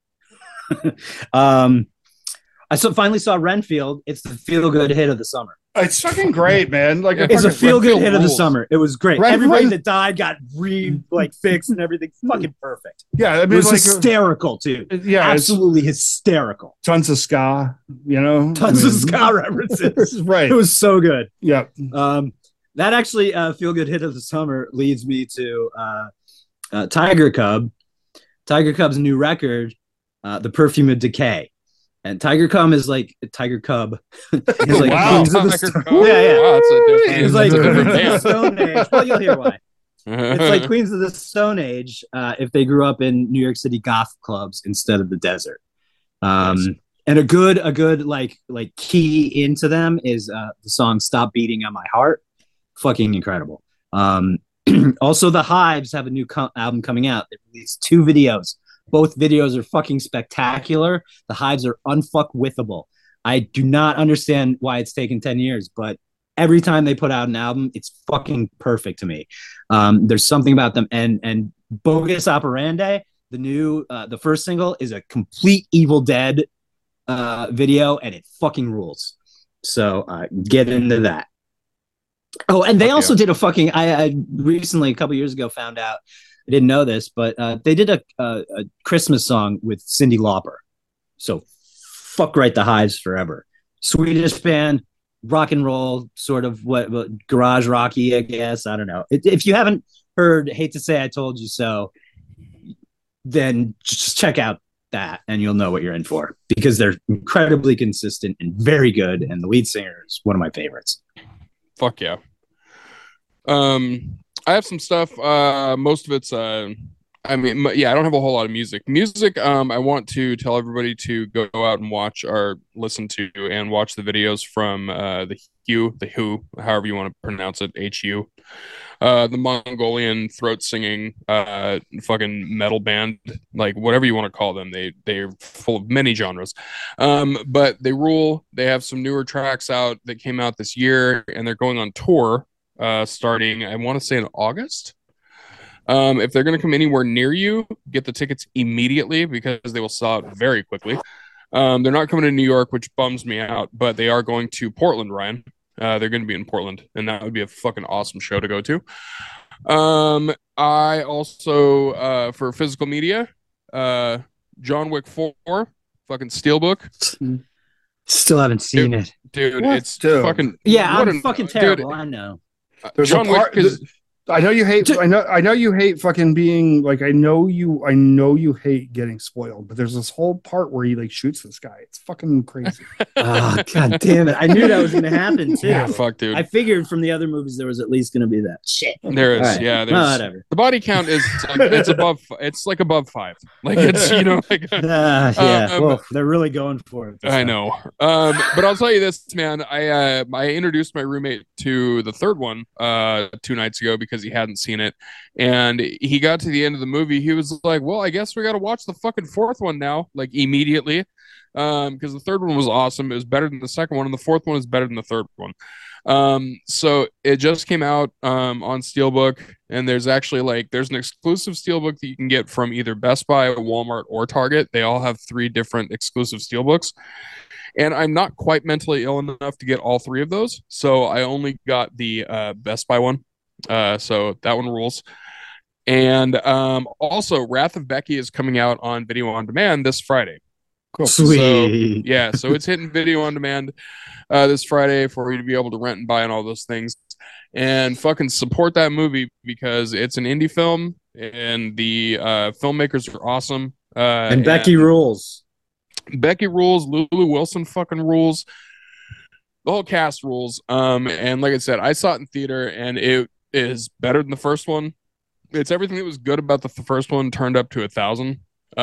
I finally saw Renfield. It's the feel-good hit of the summer. It's fucking great, man. Like It's a fucking- feel-good Renfield hit of the rules. summer. It was great. Ren- Everybody Ren- that died got fixed and everything. Fucking perfect. Yeah, I It mean, was like, hysterical too. yeah, it's Absolutely hysterical. tons of ska. Tons of ska references. Right. It was so good. Yeah. That actually feel good hit of the summer leads me to Tiger Cub. Tiger Cub's new record, The Perfume of Decay. And Tiger Cub is like Tiger Cub. He's like Wow. Queens of the Tiger Stone. Cub. Yeah. Wow, that's a different- He's like that's a different Queens of the band. Stone Age. Well, you'll hear why. It's like Queens of the Stone Age if they grew up in New York City goth clubs instead of the desert. Nice. And a good like key into them is the song "Stop Beating on My Heart." Fucking incredible. Also, the Hives have a new album coming out. They released 2 videos. Both videos are fucking spectacular. The Hives are unfuckwithable. I do not understand why it's taken 10 years, but every time they put out an album, it's fucking perfect to me. There's something about them. And Bogus Operandi the new the first single is a complete Evil Dead video, and it fucking rules. So get into that. Oh, and they also did a fucking. I recently, a couple years ago, found out. I didn't know this, but they did a Christmas song with Cyndi Lauper. So fuck right the hives forever. Swedish band, rock and roll, sort of what garage rocky, I guess. I don't know. If you haven't heard Hate to Say I Told You So, then just check out that and you'll know what you're in for, because they're incredibly consistent and very good, and the lead singer is one of my favorites. Fuck yeah. I have some stuff. Most of it's I don't have a whole lot of music. I want to tell everybody to go out and watch or listen to and watch the videos from the Who, however you want to pronounce it, HU. The Mongolian throat singing fucking metal band, like whatever you want to call them. They're full of many genres. But they rule. They have some newer tracks out that came out this year, and they're going on tour starting, I want to say, in August. If they're going to come anywhere near you, get the tickets immediately, because they will sell out very quickly. They're not coming to New York, which bums me out, but they are going to Portland, Ryan. They're going to be in Portland, and that would be a fucking awesome show to go to. I also, for physical media, John Wick 4, fucking Steelbook. Still haven't seen it. Dude, it's fucking... Yeah, I'm fucking terrible, dude, I know. There's John Wick is... I know you hate. I know you hate fucking being like. I know you hate getting spoiled. But there's this whole part where he like shoots this guy. It's fucking crazy. Oh god damn it! I knew that was going to happen too. Yeah, fuck, dude. I figured from the other movies there was at least going to be that shit. There is, right. Yeah. There's, whatever. The body count is like, it's above. It's like above 5. Like it's like. Yeah. Well, they're really going for it. I know. But I'll tell you this, man. I introduced my roommate to the third one 2 nights ago because he hadn't seen it, and he got to the end of the movie. He was like, well, I guess we got to watch the fucking fourth one now, like immediately, because the third one was awesome. It was better than the second one, and the fourth one is better than the third one. So it just came out on Steelbook, and there's actually there's an exclusive Steelbook that you can get from either Best Buy, Walmart, or Target. They all have 3 different exclusive Steelbooks, and I'm not quite mentally ill enough to get all 3 of those, so I only got the Best Buy one. So that one rules. And also Wrath of Becky is coming out on video on demand this Friday. Cool. Sweet. So it's hitting video on demand this Friday for you to be able to rent and buy and all those things, and fucking support that movie because it's an indie film and the filmmakers are awesome. And Becky rules. Becky rules. Lulu Wilson fucking rules. The whole cast rules. And like I said, I saw it in theater, and it is better than the first one. It's everything that was good about the first one turned up to 1,000.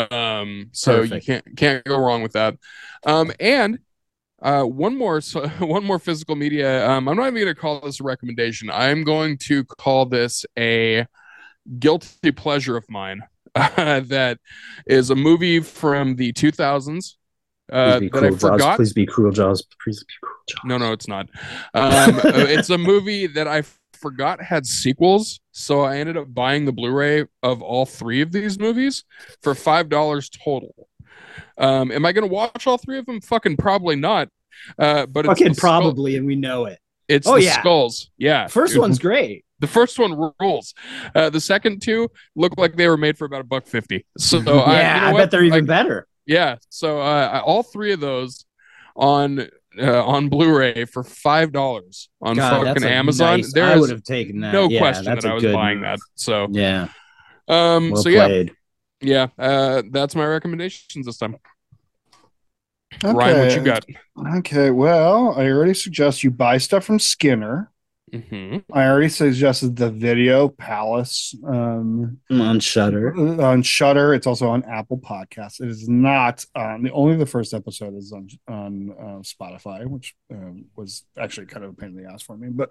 So perfect. You can't go wrong with that. And one more physical media. I'm not even going to call this a recommendation. I'm going to call this a guilty pleasure of mine. That is a movie from the 2000s. That I forgot. Please be Cruel Jaws. Please be Cruel Jaws. No, it's not. It's a movie that I forgot had sequels, so I ended up buying the Blu-ray of all 3 of these movies for $5 total. Am I going to watch all 3 of them? Fucking probably not. But fucking it's probably, and we know it. It's Skulls. Yeah, first one's great. The first one rules. The second 2 look like they were made for about $1.50. So I bet they're even better. Yeah, so all 3 of those on Blu-ray for $5 on fucking Amazon. Nice, I would have taken that. No question that I was buying that. So yeah. Well played. That's my recommendations this time. Okay. Ryan, what you got? Okay, well, I already suggest you buy stuff from Skinner. Mm-hmm. I already suggested the Video Palace on Shudder. On Shudder, it's also on Apple Podcasts. It is not only the first episode is on Spotify, which was actually kind of a pain in the ass for me. But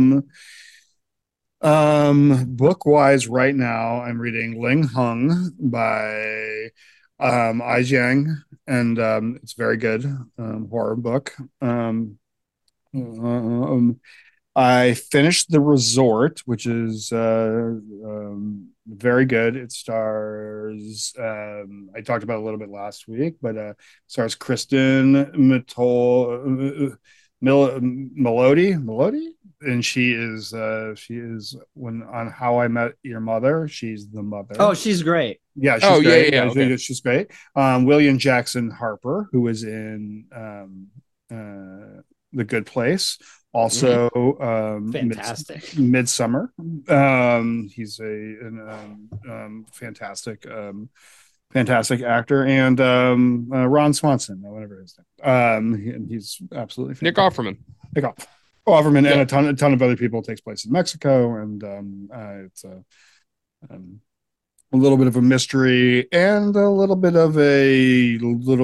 book wise, right now I'm reading Ling Hung by Ai Jiang, and it's very good horror book. I finished The Resort, which is very good. It stars. I talked about it a little bit last week, but stars Kristen Melody, and she is when on How I Met Your Mother. She's the mother. Oh, she's great. Yeah, she's Oh, great. yeah, okay. She's great. William Jackson Harper, who was in The Good Place, also Fantastic. Midsummer. He's fantastic, fantastic actor, and Ron Swanson, whatever his name. And he's absolutely Nick fantastic. Offerman. Offerman, Yeah. and a ton of other people. It takes place in Mexico, and it's a little bit of a mystery and a little bit of a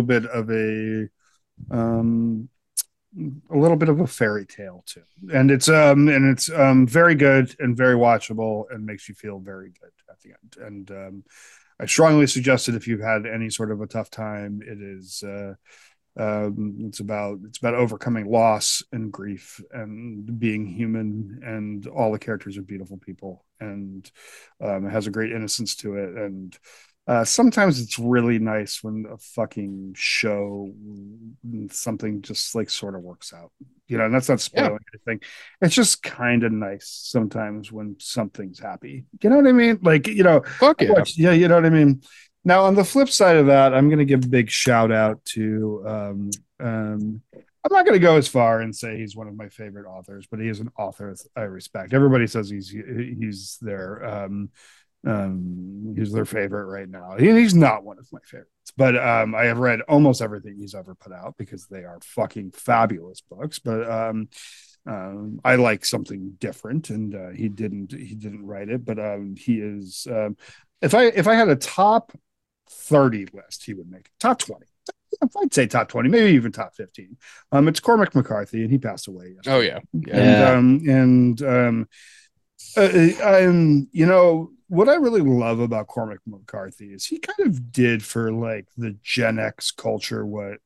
fairy tale too. And it's very good and very watchable and makes you feel very good at the end. And I strongly suggest it if you've had any sort of a tough time. It is it's about overcoming loss and grief and being human, and all the characters are beautiful people, and it has a great innocence to it. And sometimes it's really nice when a fucking show, something just like sort of works out, and that's not spoiling anything. It's just kind of nice sometimes when something's happy. You know what I mean? Like, Fuck yeah. yeah, you know what I mean? Now, on the flip side of that, I'm going to give a big shout out to, I'm not going to go as far and say he's one of my favorite authors, but he is an author I respect. Everybody says he's their favorite right now. He's not one of my favorites, but I have read almost everything he's ever put out because they are fucking fabulous books. But I like something different, and he didn't write it, but he is. If I had a top 30 list, he would make it. Top 20. I'd say top 20, maybe even top 15. It's Cormac McCarthy, and he passed away yesterday. Oh yeah. What I really love about Cormac McCarthy is he kind of did for like the Gen X culture what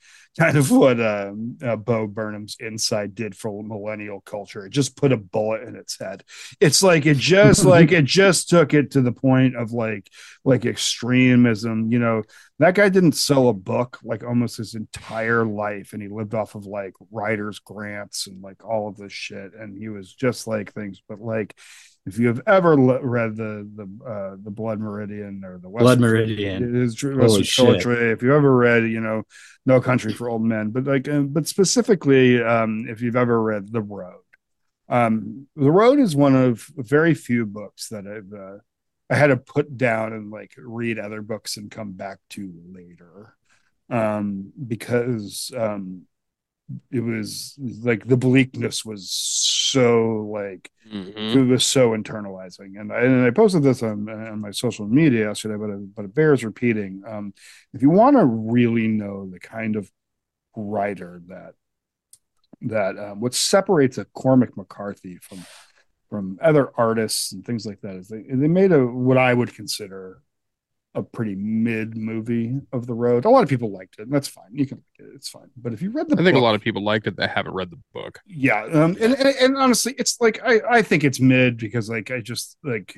Bo Burnham's Inside did for millennial culture. It just put a bullet in its head. It's like it just took it to the point of like extremism. That guy didn't sell a book like almost his entire life, and he lived off of like writers' grants and like all of this shit. And he was just like things, but like, if you have ever read the Blood Meridian or the Blood Meridian, Western Poetry, if you ever read, No Country for Old Men, but specifically, if you've ever read The Road, The Road is one of very few books that I had to put down and like read other books and come back to later, because it was like the bleakness was so like it was so internalizing, and I posted this on my social media yesterday, but it bears repeating. If you want to really know the kind of writer that what separates a Cormac McCarthy from other artists and things like that is they made what I would consider a pretty mid movie of The Road. A lot of people liked it, and that's fine. You can like it; it's fine. But if you read the book, I think a lot of people liked it that haven't read the book. Yeah, and honestly, it's like I think it's mid because like I just like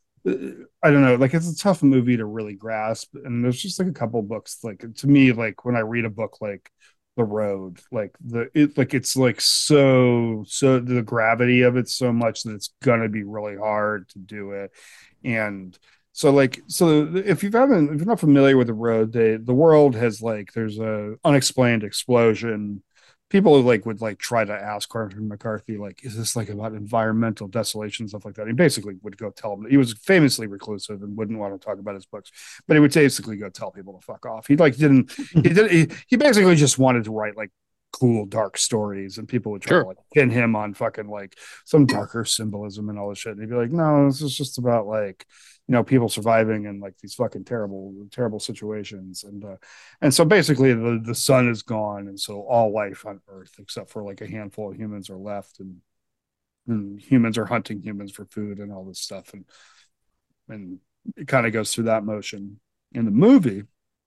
I don't know, like it's a tough movie to really grasp, and there's just like a couple books like to me like when I read a book like The Road, like it's like so the gravity of it so much that it's gonna be really hard to do it. And so if you're not familiar with The Road, the world has like there's a unexplained explosion. People would try to ask Cormac McCarthy, like, is this like about environmental desolation, stuff like that? He basically would go tell them. He was famously reclusive and wouldn't want to talk about his books, but he would basically go tell people to fuck off. He basically just wanted to write like cool dark stories, and people would try to like pin him on fucking like some darker symbolism and all this shit. And he'd be like, no, this is just about like people surviving in like these fucking terrible situations. And so basically the sun is gone, and so all life on Earth except for like a handful of humans are left, and humans are hunting humans for food and all this stuff, and it kind of goes through that motion. In the movie,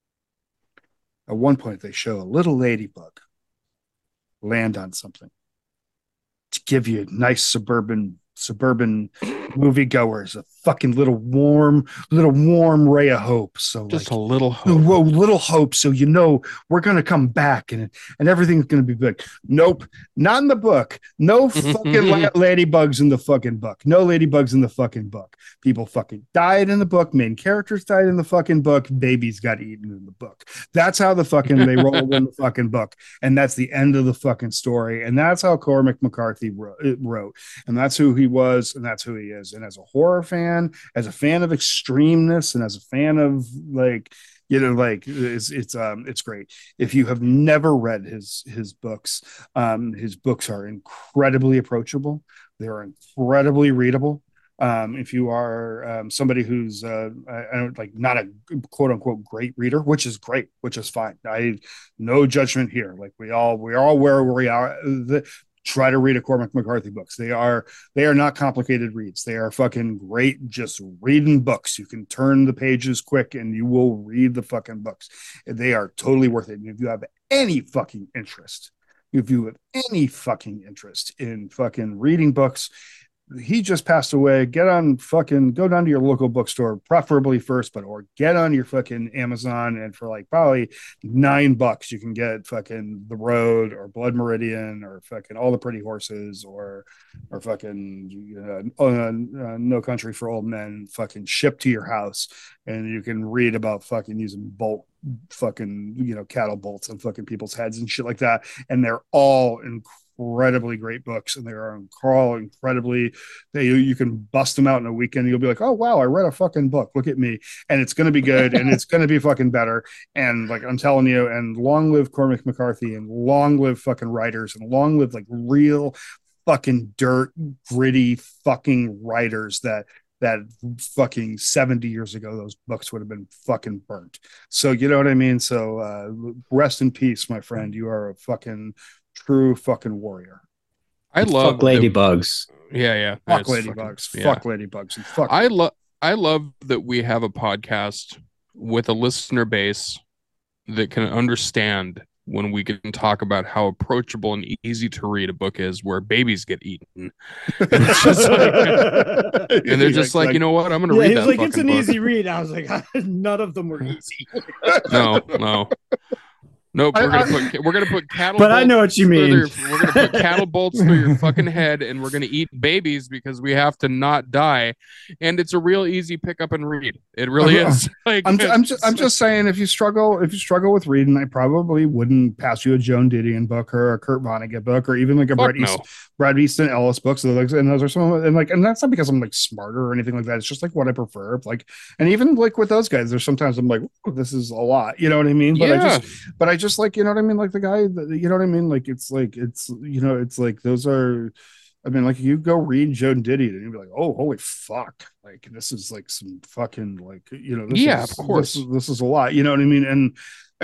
at one point they show a little ladybug land on something to give you a nice suburban moviegoers, a fucking little warm ray of hope. So Just like, a little hope. whoa, little hope. So we're gonna come back and everything's gonna be good. Nope, not in the book. No fucking ladybugs in the fucking book. No ladybugs in the fucking book. People fucking died in the book. Main characters died in the fucking book. Babies got eaten in the book. That's how the fucking they rolled in the fucking book, and that's the end of the fucking story. And that's how Cormac McCarthy wrote, and that's who he was, and that's who he is. And as a horror fan, as a fan of extremeness, and as a fan of like, like it's great. If you have never read his books are incredibly approachable. They're incredibly readable. If you are somebody who's I don't like not a quote unquote great reader, which is great, which is fine. No judgment here. Like we all where we are. Try to read a Cormac McCarthy books. They are not complicated reads. They are fucking great. Just reading books. You can turn the pages quick and you will read the fucking books. They are totally worth it. And if you have any fucking interest in fucking reading books, he just passed away. Go down to your local bookstore, preferably first, or get on your fucking Amazon, and for like probably $9 you can get fucking The Road or Blood Meridian or fucking All the Pretty Horses or fucking No Country for Old Men fucking shipped to your house, and you can read about fucking using bolt fucking cattle bolts on fucking people's heads and shit like that, and they're all incredibly great books, and they are incredibly you can bust them out in a weekend. You'll be like, oh wow, I read a fucking book, look at me. And it's going to be good and it's going to be fucking better. And like I'm telling you, and long live Cormac McCarthy, and long live fucking writers, and long live like real fucking dirt gritty fucking writers that fucking 70 years ago those books would have been fucking burnt. So you know what I mean? So rest in peace, my friend. You are a fucking true fucking warrior. I love ladybugs. Yeah. Fuck ladybugs. Fuck ladybugs. And fuck. I love that we have a podcast with a listener base that can understand when we can talk about how approachable and easy to read a book is, where babies get eaten. And it's just like, and they're just like, you know what? I'm going to read that. Like, it's an book. easy read. I was like, none of them were easy. No. Nope, we're gonna put cattle. But I know what you mean. We're gonna put cattle bolts through your fucking head, and we're gonna eat babies because we have to not die. And it's a real easy pick up and read. It really is. Like, I'm just saying, if you struggle with reading, I probably wouldn't pass you a Joan Didion book or a Kurt Vonnegut book or even like a Brad Easton Ellis books. And those are some, and that's not because I'm like smarter or anything like that. It's just like what I prefer. Like, and even like with those guys, there's sometimes I'm like, this is a lot. You know what I mean? But I just like, you know what I mean? Like the guy, you know what I mean? Like, it's like those are, I mean, like you go read Joan Didion and you'll be like, oh, holy fuck. Like, this is like some fucking like, of course. This is a lot, you know what I mean? And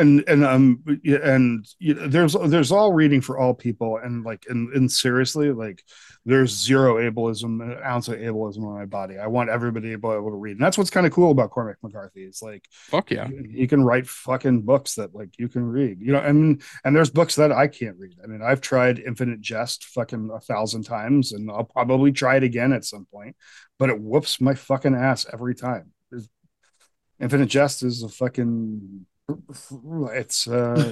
there's all reading for all people. And like, and seriously, like there's zero ableism, an ounce of ableism in my body. I want everybody to be able to read. And that's what's kind of cool about Cormac McCarthy. It's like, fuck yeah, you can write fucking books that like you can read, and there's books that I can't read. I mean, I've tried Infinite Jest fucking 1,000 times, and I'll probably try it again at some point, but it whoops my fucking ass every time. Infinite Jest is a fucking, it's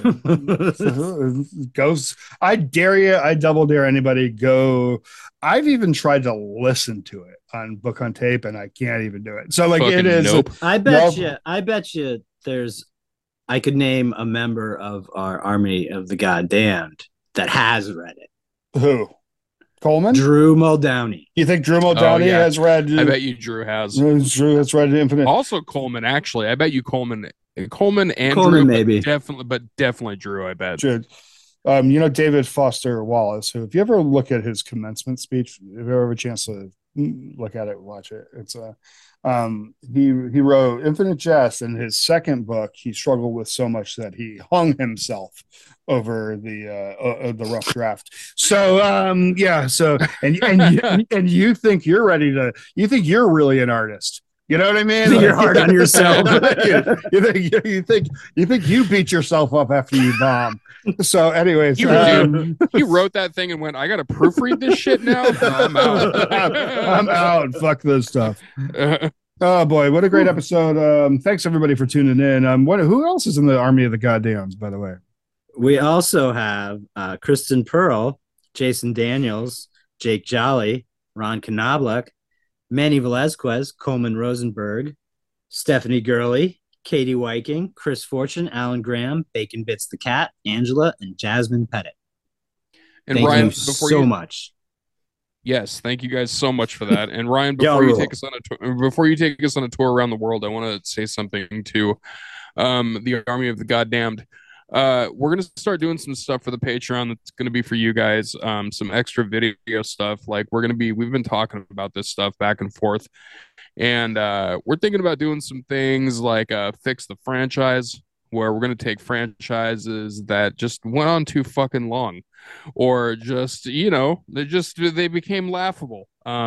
goes. I double dare anybody go. I've even tried to listen to it on Book on Tape, and I can't even do it. So like, fucking it is. Nope. I bet you I could name a member of our Army of the Goddamned that has read it. Who? Coleman? Drew Muldowney. You think Drew Muldowney has read? I bet you Drew has. Drew has read Infinite. Also Coleman, actually. I bet you Coleman and Drew, maybe. Definitely Drew, I bet. David Foster Wallace, who, if you ever look at his commencement speech, if you ever have a chance to look at it, watch it. It's he wrote Infinite Jest. In his second book, he struggled with so much that he hung himself over the rough draft. So and you think you're ready to, you think you're really an artist. You know what I mean? You're hard on yourself. you think you beat yourself up after you bomb. So, anyways, He wrote that thing and went, "I got to proofread this shit now. No, I'm out. I'm out. Fuck this stuff." Oh boy, what a great episode! Thanks everybody for tuning in. Who else is in the army of the goddams? By the way, we also have Kristen Pearl, Jason Daniels, Jake Jolly, Ron Knobloch, Manny Velazquez, Coleman Rosenberg, Stephanie Gurley, Katie Viking, Chris Fortune, Alan Graham, Bacon Bits the Cat, Angela, and Jasmine Pettit. And thank Ryan, you so much. Yes, thank you guys so much for that. And Ryan, before you take us on a tour around the world, I want to say something to the Army of the Goddamned. We're going to start doing some stuff for the Patreon that's going to be for you guys, some extra video stuff. Like we've been talking about this stuff back and forth, and we're thinking about doing some things like fix the franchise, where we're going to take franchises that just went on too fucking long, or just, they became laughable,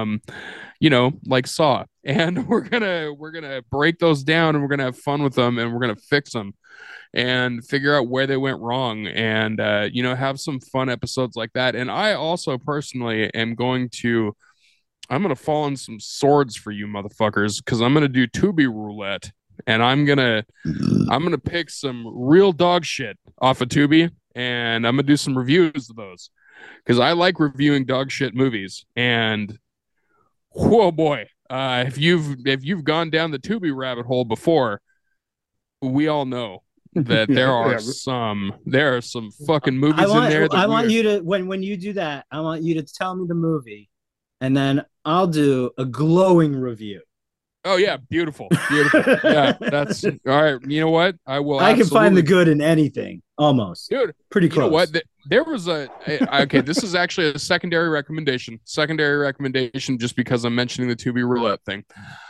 like Saw. And we're gonna break those down, and we're gonna have fun with them, and we're gonna fix them and figure out where they went wrong, and have some fun episodes like that. And I also personally am going to fall on some swords for you motherfuckers, because I'm gonna do Tubi roulette, and I'm gonna pick some real dog shit off of Tubi, and I'm gonna do some reviews of those, because I like reviewing dog shit movies. And whoa boy, if you've gone down the Tubi rabbit hole before, we all know that there are some fucking movies in there. I want you to, when you do that, I want you to tell me the movie, and then I'll do a glowing review. Oh yeah, beautiful. Yeah, that's all right. You know what? I can find the good in anything, almost. Dude, pretty close. You know what? There was okay. This is actually a secondary recommendation. Just because I'm mentioning the Tubi roulette thing.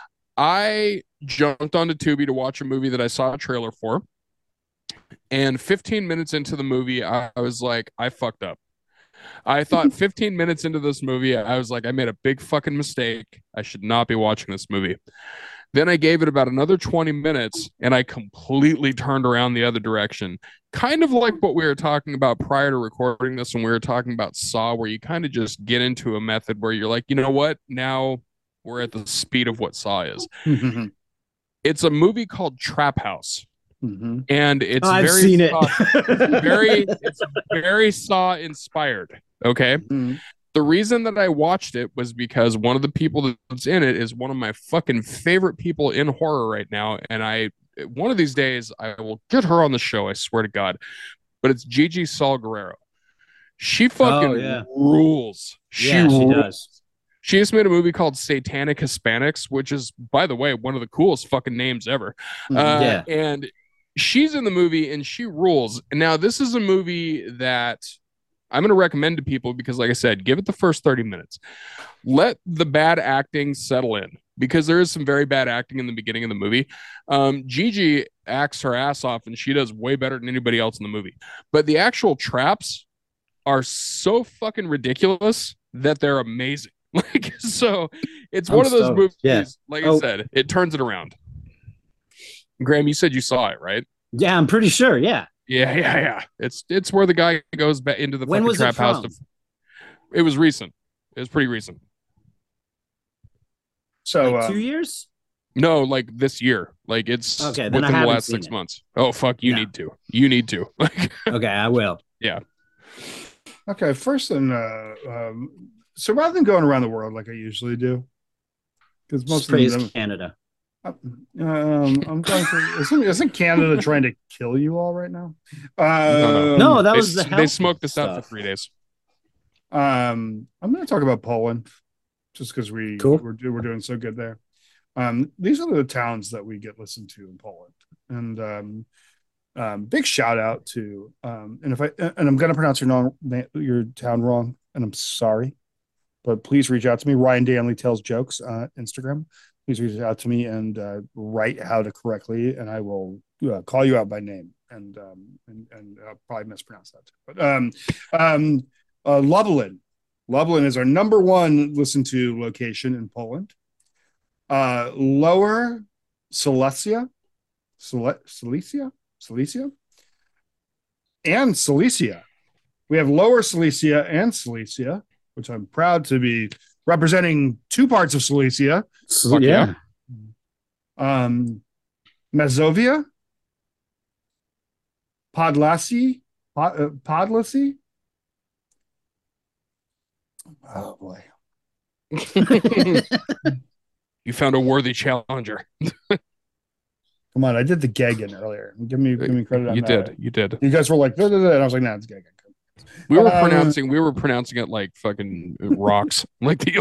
I jumped onto Tubi to watch a movie that I saw a trailer for, and 15 minutes into the movie, I was like, I fucked up. I thought 15 minutes into this movie, I was like, I made a big fucking mistake. I should not be watching this movie. Then I gave it about another 20 minutes, and I completely turned around the other direction. Kind of like what we were talking about prior to recording this, when we were talking about Saw, where you kind of just get into a method where you're like, you know what? Now we're at the speed of what Saw is. It's a movie called Trap House. And it's I've seen it. It's very Saw inspired. Okay. The reason that I watched it was because one of the people that's in it is one of my fucking favorite people in horror right now. And one of these days I will get her on the show, I swear to God. But it's Gigi Saul Guerrero. She fucking rules. She does. She just made a movie called Satanic Hispanics, which is, by the way, one of the coolest fucking names ever. And she's in the movie, and she rules. Now, this is a movie that I'm going to recommend to people because, like I said, give it the first 30 minutes. Let the bad acting settle in, because there is some very bad acting in the beginning of the movie. Gigi acts her ass off, and she does way better than anybody else in the movie. But the actual traps are so fucking ridiculous that they're amazing. So it's one of those movies, I said, it turns it around. Graham, you said you saw it, right? Yeah, I'm pretty sure. Yeah. It's where the guy goes back into the fucking trap house. It was recent. It was pretty recent. So like 2 years? No, like this year. Like it's within the last 6 months. Oh fuck, you need to. You need to. Okay, I will. Yeah. Okay, first then, so rather than going around the world like I usually do, because most praise of them, Canada. I'm going for isn't Canada trying to kill you all right now? No, that was they smoked this out for 3 days. I'm going to talk about Poland, just because we're doing so good there. These are the towns that we get listened to in Poland, and big shout out to and I'm going to pronounce your town wrong, and I'm sorry, but please reach out to me. Ryan Danley Tells Jokes Instagram. Please reach out to me and write how to correctly, and I will call you out by name, and I'll probably mispronounce that too. But Lublin is our number one listened to location in Poland. Lower Silesia, Silesia, and Silesia. We have Lower Silesia and Silesia, which I'm proud to be representing two parts of Silesia. So, yeah. Mazovia, Podlasie. Oh boy. You found a worthy challenger. Come on, I did the Gagan earlier. Give me credit on that. You did. You guys were like, and I was like, nah, it's Gagan. We were pronouncing it like fucking rocks, like the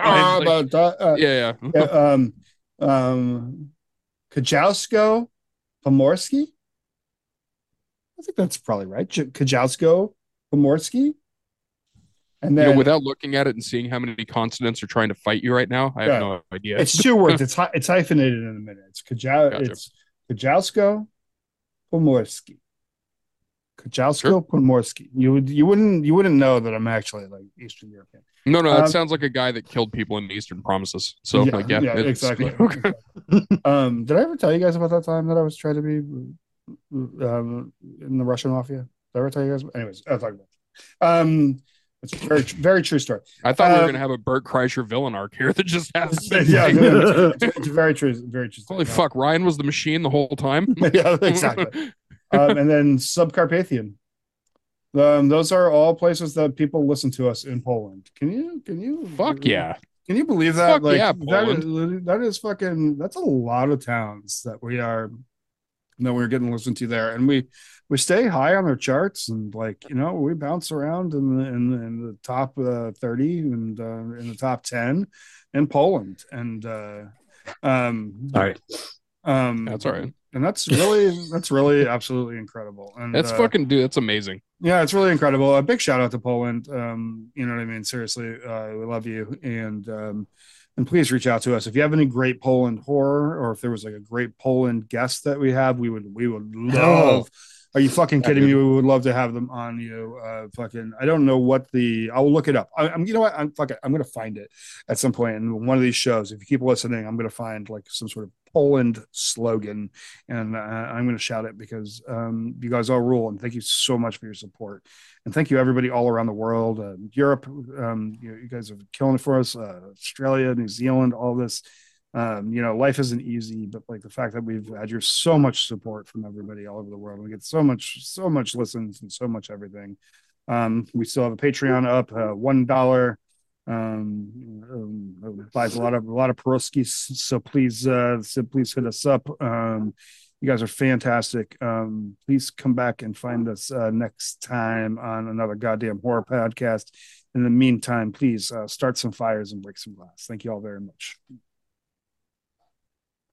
Kajowsko Pomorski. I think that's probably right. Kajowsko Pomorski. And then, without looking at it and seeing how many consonants are trying to fight you right now, I have no idea. It's two words. It's hyphenated in a minute. It's It's Kajowsko Pomorski. Kajowsko Pomorski. You wouldn't know that I'm actually like Eastern European. No, that sounds like a guy that killed people in Eastern Promises. So exactly. Did I ever tell you guys about that time that I was trying to be in the Russian mafia? Did I ever tell you guys? Anyways, I'll talk about it. It's a very, very true story. I thought we were going to have a Bert Kreischer villain arc here that just happens. It's very true. Very true. Holy fuck! Ryan was the machine the whole time. Yeah, exactly. And then Subcarpathian. Those are all places that people listen to us in Poland. Can you? Fuck yeah! Can you believe that? Fuck yeah, Poland. That is fucking. That's a lot of towns that we're getting listened to there, and we stay high on their charts, and we bounce around in the top 30 and in the top 10 in Poland, and all right, that's all right, and that's really absolutely incredible, and that's fucking dude, that's amazing. Yeah, it's really incredible. A big shout out to Poland. You know what I mean? Seriously, we love you, and please reach out to us if you have any great Poland horror, or if there was like a great Poland guest that we have. We would love. Are you fucking kidding me? We would love to have them on. I don't know I'll look it up. You know what? I'm gonna find it at some point in one of these shows. If you keep listening, I'm gonna find like some sort of Poland slogan, and I'm gonna shout it because you guys all rule, and thank you so much for your support, and thank you everybody all around the world, Europe. You guys are killing it for us. Australia, New Zealand, all this. Life isn't easy, but like the fact that we've had so much support from everybody all over the world, we get so much listens and so much everything. We still have a Patreon up, $1 buys a lot of Peroskis, so please hit us up. You guys are fantastic. Please come back and find us next time on another goddamn horror podcast. In the meantime, please start some fires and break some glass. Thank you all very much.